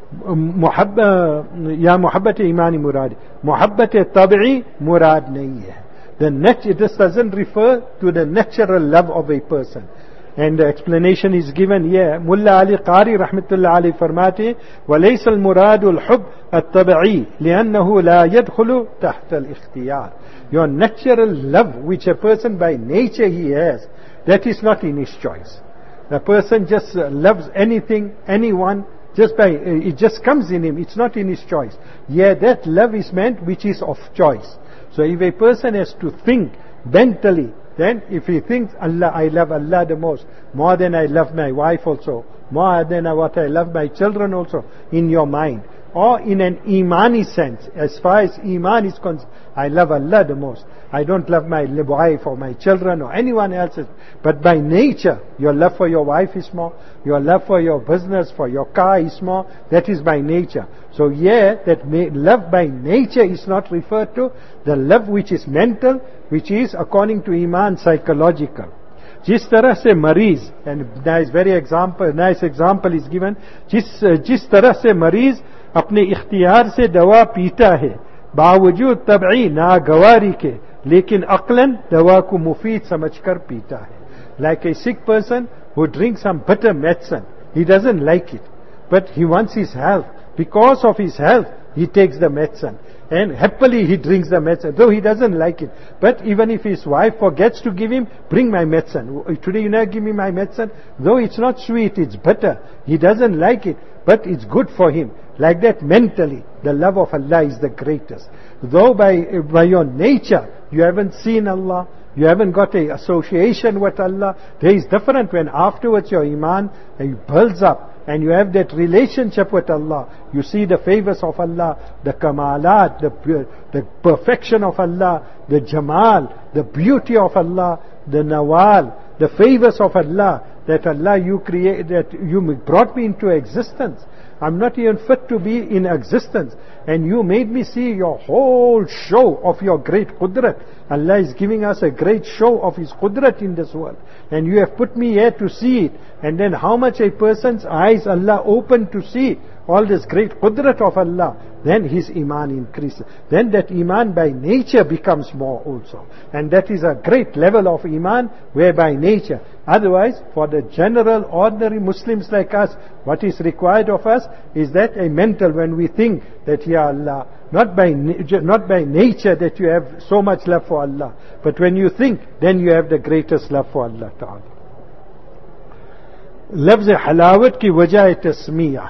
मुहब्बत या मोहब्बत ईमानी मुराद, मोहब्बत तबई मुराद नहीं है. The nat- this doesn't refer to the natural love of a person. And the explanation is given here. Mullah Ali Qari rahmatullah alayhi farmate, وَلَيْسَ الْمُرَادُ الْحُبْ الطَّبْعِي لِأَنَّهُ لَا يَدْخُلُ تَحْتَ الْإِخْتِيَارِ. Your natural love, which a person by nature he has, that is not in his choice. The person just loves anything, anyone, just by, it just comes in him, it's not in his choice. Yeah, that love is meant which is of choice. So if a person has to think mentally, then if he thinks, Allah, I love Allah the most, more than I love my wife also, more than what I love my children also, in your mind, or in an Imani sense, as far as Iman is concerned, I love Allah the most. I don't love my wife or my children or anyone else's. But by nature, your love for your wife is more, your love for your business, for your car is more. That is by nature. So yeah, that may, love by nature is not referred to. The love which is mental, which is according to Iman psychological. जिस तरह से मरीज, and nice very example, nice example is given, जिस जिस तरह से मरीज अपने इख्तियार से दवा पीता है, बावजूद तबई नागवारी के, लेकिन अक्लन दवा को मुफीद समझकर पीता है. Like a sick person who drinks some bitter medicine, he doesn't like it, but he wants his health. Because of his health, he takes the medicine. And happily he drinks the medicine, though he doesn't like it. But even if his wife forgets to give him, bring my medicine. Today you now give me my medicine. Though it's not sweet, it's bitter. He doesn't like it, but it's good for him. Like that mentally, the love of Allah is the greatest. Though by, by your nature, you haven't seen Allah, you haven't got a association with Allah, there is different when afterwards your Iman builds up, and you have that relationship with Allah. You see the favors of Allah, the kamalat, the, the perfection of Allah, the jamal, the beauty of Allah, the nawal, the favors of Allah, that Allah you create, that you brought me into existence. I'm not even fit to be in existence, and you made me see your whole show of your great qudrat. Allah is giving us a great show of His qudrat in this world, and you have put me here to see it. And then how much a person's eyes Allah open to see all this great qudrat of Allah, then his Iman increases. Then that Iman by nature becomes more also. And that is a great level of Iman, where by nature. Otherwise, for the general, ordinary Muslims like us, what is required of us is that a mental, when we think that, Ya Allah, not by, not by nature that you have so much love for Allah, but when you think, then you have the greatest love for Allah Ta'ala. लफ्ज़ हलावत की वजह Tasmiya,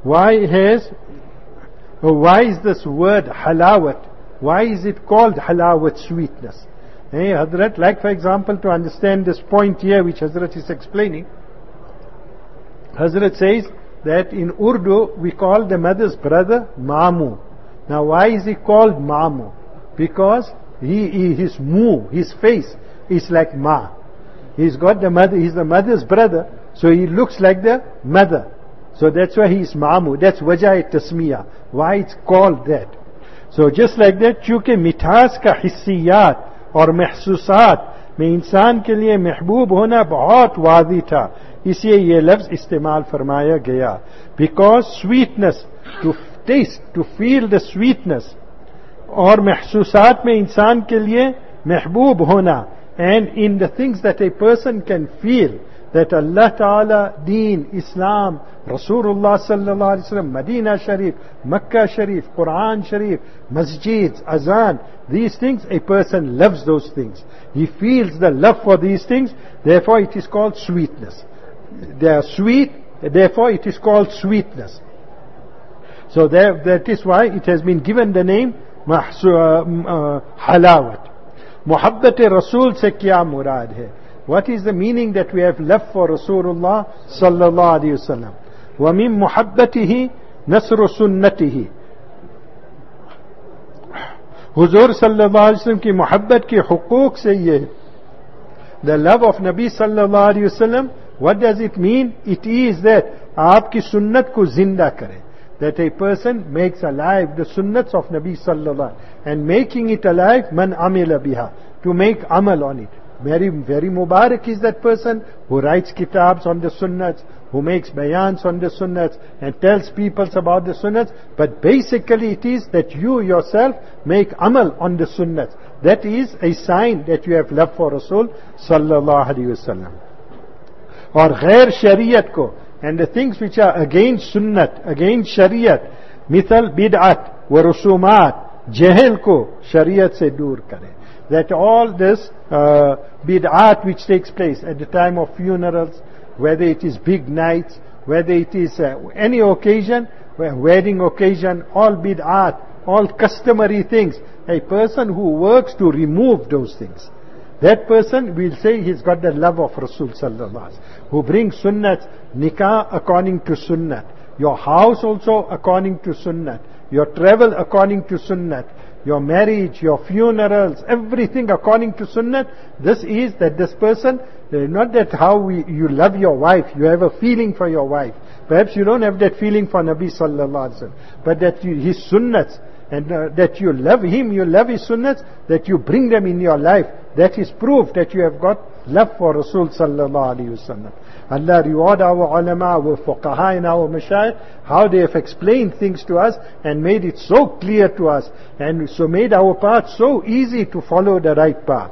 why has, why is this word halawat? Why is it called halawat, sweetness? Hey, Hazrat, like for example, to understand this point here, which Hazrat is explaining, Hazrat says that in Urdu we call the mother's brother Mamu. Now, why is he called Mamu? Because he, he his mu, his face is like Ma. He's got the mother. He's the mother's brother, so he looks like the mother. So that's why he is Mamu. That's wajah tasmiya. Why it's called that? So just like that, चूँकि मिठास का हिस्सियात और महसूसात में इंसान के लिए महबूब होना बहुत वादी था, इसलिए ये लफ्ज इस्तेमाल फरमाया गया. Because sweetness, to taste, to feel the sweetness, और महसूसात में इंसान के लिए महबूब होना, and in the things that a person can feel, that Allah Ta'ala, Deen, Islam, Rasulullah Sallallahu Alaihi Wasallam, Medina Sharif, Makkah Sharif, Quran Sharif, Masjids, Azan, these things, a person loves those things. He feels the love for these things, therefore it is called sweetness. They are sweet, therefore it is called sweetness. So that, that is why it has been given the name halawat. Muhabbat Rasul se kya murad hai? What is the meaning that we have left for Rasulullah sallallahu alaihi wasallam? Wa min muhabbatihi nasru sunnatihi. Huzur sallallahu alaihi wasallam ki muhabbat ki huquq se ye. The love of Nabi sallallahu alaihi wasallam, what does it mean? It is that aapki sunnat ko zinda kare. That a person makes alive the sunnats of Nabi sallallahu, and making it alive, man amila biha, to make amal on it. Very, very Mubarak is that person who writes kitabs on the sunnats, who makes bayans on the sunnats, and tells people about the sunnats. But basically it is that you yourself make amal on the sunnats. That is a sign that you have love for Rasul sallallahu alaihi wasallam. Or ghair shariyat ko, and the things which are against sunnat, against shariat, mithal bid'at wa rusumat, jahil ko shariat se dur kare. That all this uh, bid'at which takes place at the time of funerals, whether it is big nights, whether it is uh, any occasion, wedding occasion, all bid'at, all customary things, a person who works to remove those things, that person will say he's got the love of Rasul sallallahu alaihi wasallam, who brings sunnat, nikah according to sunnat, your house also according to sunnat, your travel according to sunnat, your marriage, your funerals, everything according to sunnat. This is that this person, not that how we, you love your wife, you have a feeling for your wife. Perhaps you don't have that feeling for Nabi sallallahu alaihi wasallam, but that you, his sunnats, and uh, that you love him, you love his sunnats, that you bring them in your life. That is proof that you have got love for Rasul sallallahu alaihi wasallam. Allah reward our ulama, our fuqaha and our mashayikh, how they have explained things to us and made it so clear to us, and so made our path so easy to follow the right path.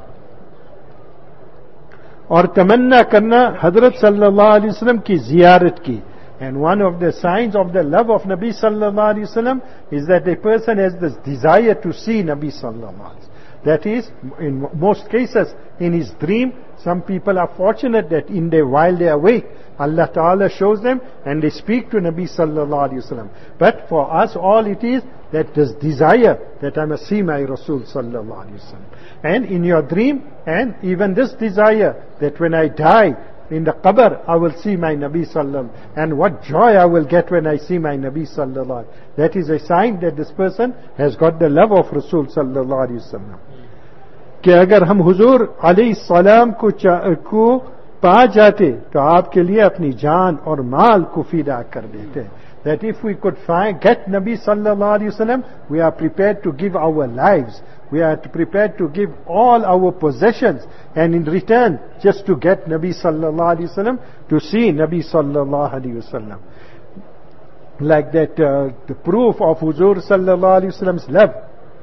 और तमन्ना करना हजरत सल्लल्लाहु अलैहि वसल्लम की जियारत की. And one of the signs of the love of Nabi sallallahu alaihi wasallam is that a person has this desire to see Nabi sallallahu alaihi wasallam. That is, in most cases, in his dream, some people are fortunate that in their, while they are awake, Allah Ta'ala shows them and they speak to Nabi sallallahu alaihi wasallam. But for us all it is that this desire that I must see my Rasul sallallahu alaihi wasallam. And in your dream, and even this desire that when I die, in the qabr, I will see my Nabi sallallahu, and what joy I will get when I see my Nabi sallallahu. That is a sign that this person has got the love of Rasul sallallahu alaihi wasallam. कि अगर हम हुजूर अलैहि सलाम को को पा जाते तो आपके लिए अपनी जान और माल को फिदा कर देते. That if we could find, get Nabi sallallahu alaihi wasallam, we are prepared to give our lives. We are prepared to give all our possessions, and in return, just to get Nabi sallallahu alaihi wasallam, to see Nabi sallallahu alaihi wasallam. Like that, uh, the proof of Huzur sallallahu alaihi wasallam's love.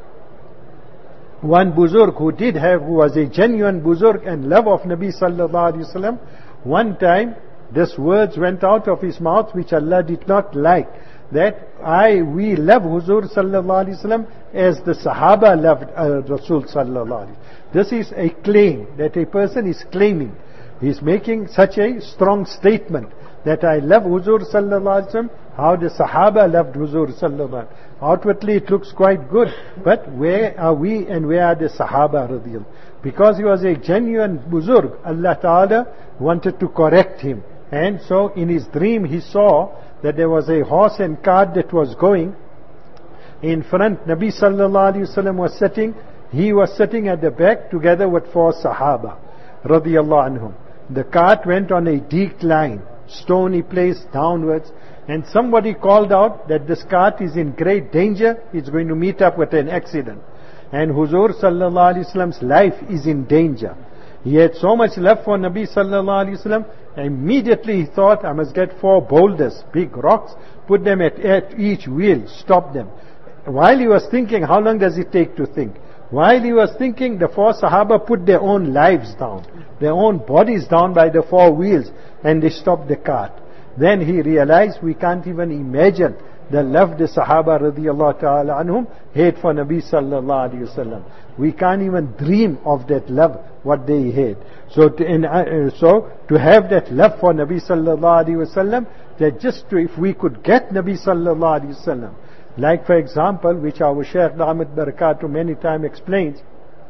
One buzurg who did have, who was a genuine buzurg and love of Nabi sallallahu alaihi wasallam, one time, these words went out of his mouth which Allah did not like. That I, we love Huzur sallallahu alaihi wasallam as the Sahaba loved uh, Rasul sallallahu alaihi wasallam. This is a claim that a person is claiming. He is making such a strong statement that I love Huzur sallallahu alaihi wasallam how the Sahaba loved Huzur sallallahu alaihi wasallam. Outwardly it looks quite good, but where are we and where are the Sahaba radiyallahu? Because he was a genuine Buzurg, Allah Ta'ala wanted to correct him. And so in his dream he saw that there was a horse and cart that was going. In front, Nabi sallallahu alaihi wasallam was sitting. He was sitting at the back together with four Sahaba radiyallahu anhum. The cart went on a decline, stony place downwards, and somebody called out that this cart is in great danger, it's going to meet up with an accident. And Huzur sallallahu alaihi wasallam's life is in danger. He had so much love for Nabi sallallahu alaihi wasallam, immediately he thought, I must get four boulders, big rocks, put them at, at each wheel, stop them. While he was thinking, how long does it take to think? While he was thinking, the four Sahaba put their own lives down, their own bodies down by the four wheels, and they stopped the cart. Then he realized we can't even imagine the love the Sahaba radiyallahu ta'ala anhum had for Nabi sallallahu alayhi wasallam. We can't even dream of that love, what they had. So to, in, uh, so to have that love for Nabi sallallahu alayhi wasallam, that just to, if we could get Nabi sallallahu alayhi wasallam, like for example, which our Shaykh Ahmed Barakatuh many times explains,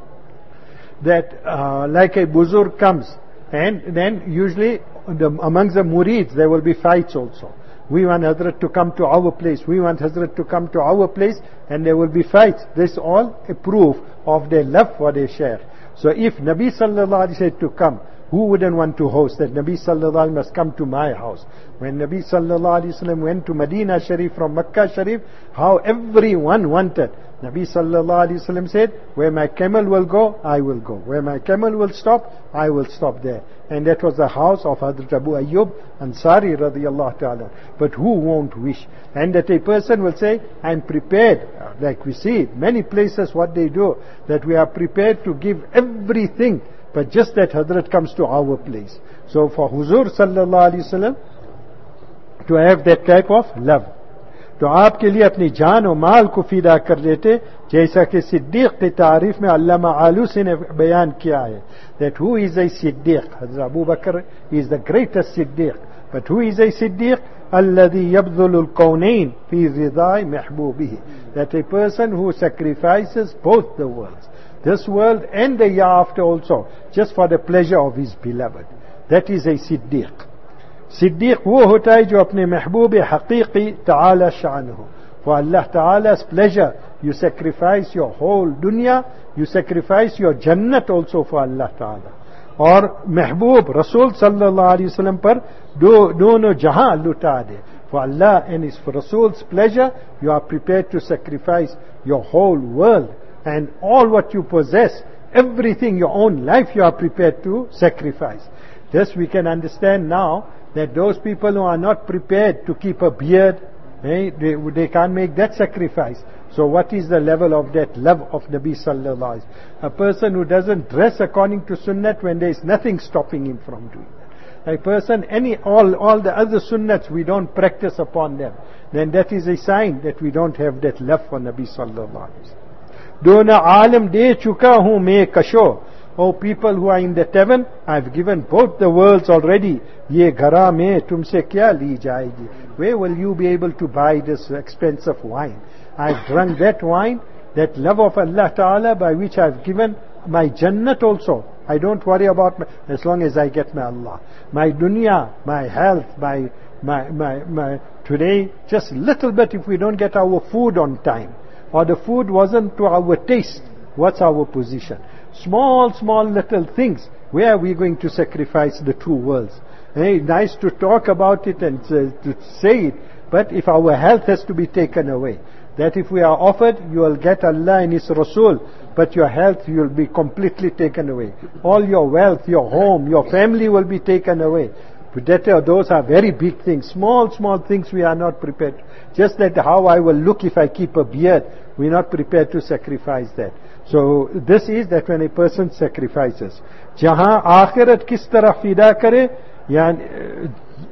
that uh, like a buzurg comes, and then usually the, amongst the murids there will be fights also. We want Hazrat to come to our place, we want Hazrat to come to our place, and there will be fights. This all a proof of their love for their Shaykh. So if Nabi sallallahu alaihi wasallam said to come, who wouldn't want to host that? Nabi sallallahu alaihi wasallam must come to my house. When Nabi sallallahu alaihi wasallam went to Medina Sharif from Makkah Sharif, how everyone wanted. Nabi sallallahu alaihi wasallam said, where my camel will go, I will go. Where my camel will stop, I will stop there. And that was the house of Hazrat Abu Ayyub Ansari radiyallahu ta'ala. But who won't wish? And that a person will say, I'm prepared, like we see it, many places what they do, that we are prepared to give everything, but just that Hazrat comes to our place. So for Huzur sallallahu alaihi wasallam to have that type of love, तो आपके लिए अपनी जान और माल को फिदा कर देते, जैसा कि सिद्दीक की तारीफ में अल्लामा आलूसी ने बयान किया है. That who is a Siddiq? Hazrat Abu Bakr is the greatest Siddiq. But who is a Siddiq? الذي يبذل الكونين في رضا محبوبه. That a person who sacrifices both the worlds, this world and the year after also, just for the pleasure of his beloved. That is a Siddiq. Siddique वो होता है जो अपने महबूब हकीकी ताला शानहु, for Allah Ta'ala's pleasure you sacrifice your whole dunya, you sacrifice your jannat also for Allah Ta'ala. और महबूब रसूल सल्लल्लाहु अलैहि वसल्लम पर दो दोनों जहां लुटा दे. For Allah and His for Rasul's pleasure you are prepared to sacrifice your whole world and all what you possess, everything, your own life you are prepared to sacrifice. This we can understand now, that those people who are not prepared to keep a beard, eh, they, they can't make that sacrifice. So what is the level of that love of Nabi sallallahu alaihi wasallam? A person who doesn't dress according to sunnat when there is nothing stopping him from doing that. A person, any, all, all the other sunnats we don't practice upon them, then that is a sign that we don't have that love for Nabi sallallahu alaihi wasallam. Dona alam de chuka hu me kasho. Oh people who are in the tavern, I've given both the worlds already. Ye ghara mein tumse kya li jayegi? Where will you be able to buy this expensive wine? I've drunk that wine, that love of Allah Ta'ala by which I've given my Jannat also. I don't worry about my, as long as I get my Allah. My dunya, my health, my, my, my, my, today, just little bit if we don't get our food on time, or the food wasn't to our taste, what's our position? Small, small little things. Where are we going to sacrifice the two worlds? Hey, nice to talk about it and uh, to say it, but if our health has to be taken away, that if we are offered, you will get Allah and His Rasul, but your health you will be completely taken away. All your wealth, your home, your family will be taken away. But that, uh, those are very big things. Small, small things we are not prepared. Just that how I will look if I keep a beard, we are not prepared to sacrifice that. So this is that when a person sacrifices, jahan akhirat kis tarah fida kare, yani,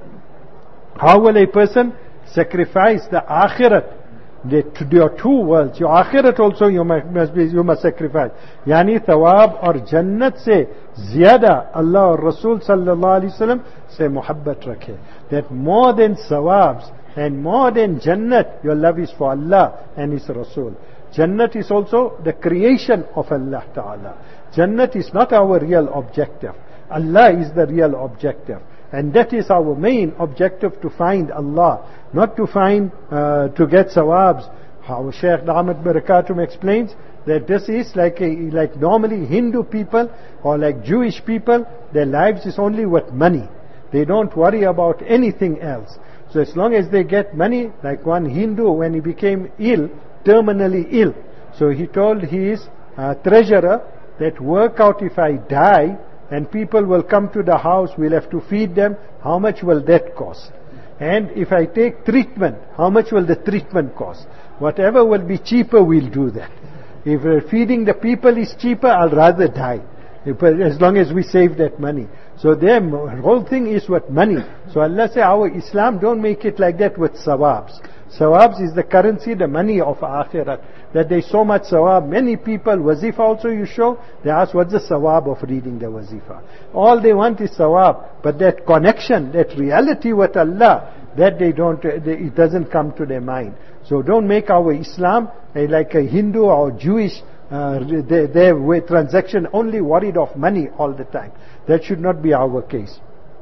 how will a person sacrifice the akhirat, the, your two worlds, your akhirat also you must be, you must sacrifice. Yani thawab or jannat se ziyada Allah or Rasul sallallahu alaihi wasallam se muhabbat rakhe. That more than thawabs, And more than Jannat, your love is for Allah and His Rasul. Jannat is also the creation of Allah Ta'ala. Jannat is not our real objective. Allah is the real objective. And that is our main objective, to find Allah, not to find, uh, to get sawabs. How Shaykh Ahmad Barakatum explains that this is like a, like normally Hindu people or like Jewish people, their lives is only with money. They don't worry about anything else. So as long as they get money, like one Hindu when he became ill, terminally ill, so he told his uh, treasurer that work out if I die and people will come to the house, we'll have to feed them, how much will that cost? And if I take treatment, how much will the treatment cost? Whatever will be cheaper, we'll do that. If uh, feeding the people is cheaper, I'll rather die, if, uh, as long as we save that money. So their whole thing is with money. So Allah say, our Islam don't make it like that with sawabs. Sawabs is the currency, the money of akhirat. That there's so much sawab. Many people, wazifa also you show, they ask what's the sawab of reading the wazifa. All they want is sawab. But that connection, that reality with Allah, that they don't, they, it doesn't come to their mind. So don't make our Islam uh, like a Hindu or Jewish, uh, their, their way, transaction only worried of money all the time. That should not be our case.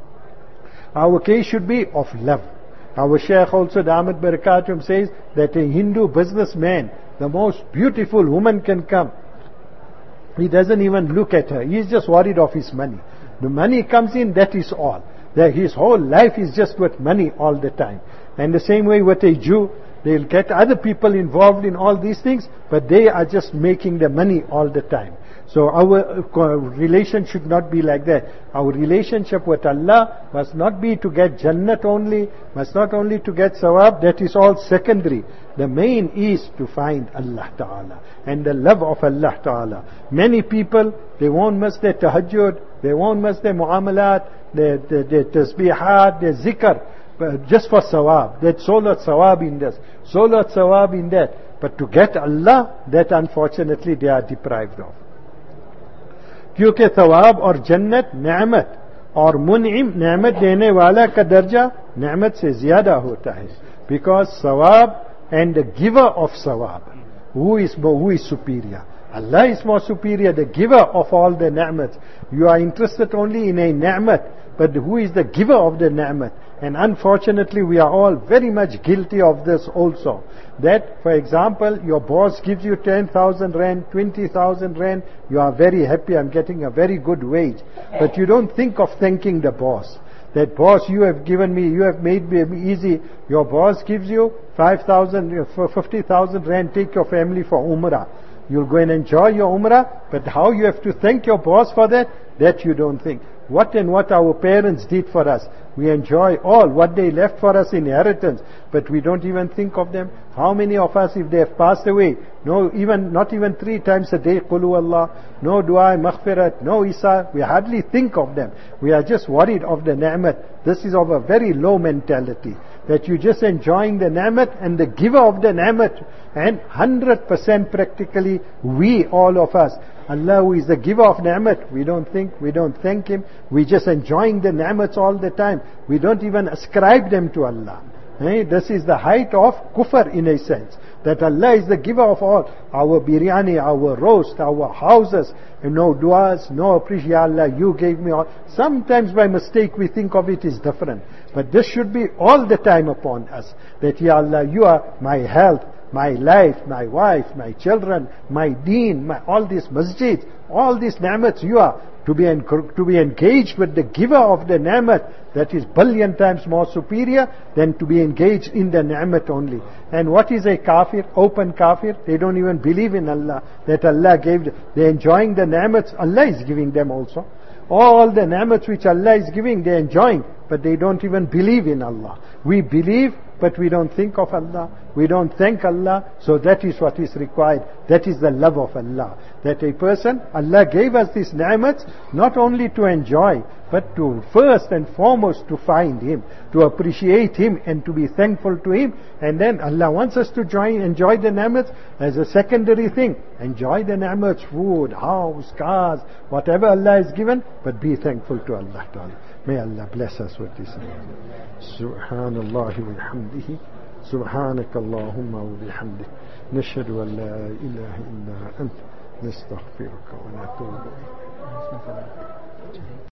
Our case should be of love. Our Shaykh also, the Ahmad Barakatum, says that a Hindu businessman, the most beautiful woman can come. He doesn't even look at her. He's just worried of his money. The money comes in, that is all. That his whole life is just with money all the time. And the same way with a Jew, they'll get other people involved in all these things, but they are just making the money all the time. So our uh, relation should not be like that. Our relationship with Allah must not be to get Jannat only, must not only to get Sawab, that is all secondary. The main is to find Allah Ta'ala and the love of Allah Ta'ala. Many people, they won't miss their tahajjud, they won't miss their muamalat, their, their, their tasbihat, their zikr, but just for Sawab. There's so lot Sawab in this, so lot Sawab in that. But to get Allah, that unfortunately they are deprived of. क्योंकि थवाब और जन्नत नेमत और मुनइम नेमत देने वाला का दर्जा नेमत से ज्यादा होता है. Because sawab and the giver of sawab, who is who is superior? Allah is more superior, the giver of all the ni'mat. You are interested only in a ni'mat, but who is the giver of the ni'mat? And unfortunately we are all very much guilty of this also. That, for example, your boss gives you ten thousand rand, twenty thousand rand, you are very happy, I'm getting a very good wage. But you don't think of thanking the boss. That boss, you have given me, you have made me easy. Your boss gives you five thousand, fifty thousand rand, take your family for Umrah. You'll go and enjoy your Umrah, but how you have to thank your boss for that, that you don't think. What and what our parents did for us. We enjoy all what they left for us inheritance, but we don't even think of them. How many of us, if they have passed away, no, even not even three times a day, Qulu Allah, no dua, maghfirat, no isa, we hardly think of them. We are just worried of the ni'mat. This is of a very low mentality, that you just enjoying the ni'mat and the giver of the ni'mat, and one hundred percent practically we, all of us, Allah who is the giver of ni'mat, we don't think, we don't thank Him, we just enjoying the ni'mats all the time. We don't even ascribe them to Allah. Eh? This is the height of kufr in a sense. That Allah is the giver of all. Our biryani, our roast, our houses, no duas, no appreciation. Allah, you gave me all. Sometimes by mistake we think of it is different. But this should be all the time upon us. That, Ya Allah, you are my health, my life, my wife, my children, my deen, my, all these masjids, all these ni'mats you are. To be, en- to be engaged with the giver of the ni'mat, that is billion times more superior than to be engaged in the ni'mat only. And what is a kafir, open kafir? They don't even believe in Allah, that Allah gave them. They're enjoying the ni'mats, Allah is giving them also. All the ni'mats which Allah is giving, they're enjoying, but they don't even believe in Allah. We believe, but we don't think of Allah. We don't thank Allah. So that is what is required. That is the love of Allah. That a person, Allah gave us these ni'mats not only to enjoy, but to first and foremost to find Him, to appreciate Him and to be thankful to Him. And then Allah wants us to join, enjoy the ni'mats as a secondary thing. Enjoy the ni'mats, food, house, cars, whatever Allah has given, but be thankful to Allah Ta'ala. May Allah bless us with this. Subhanallah wa bihamdihi. سبحانك اللهم وبحمدك نشهد أن لا إله إلا أنت نستغفرك ونتوب إليك.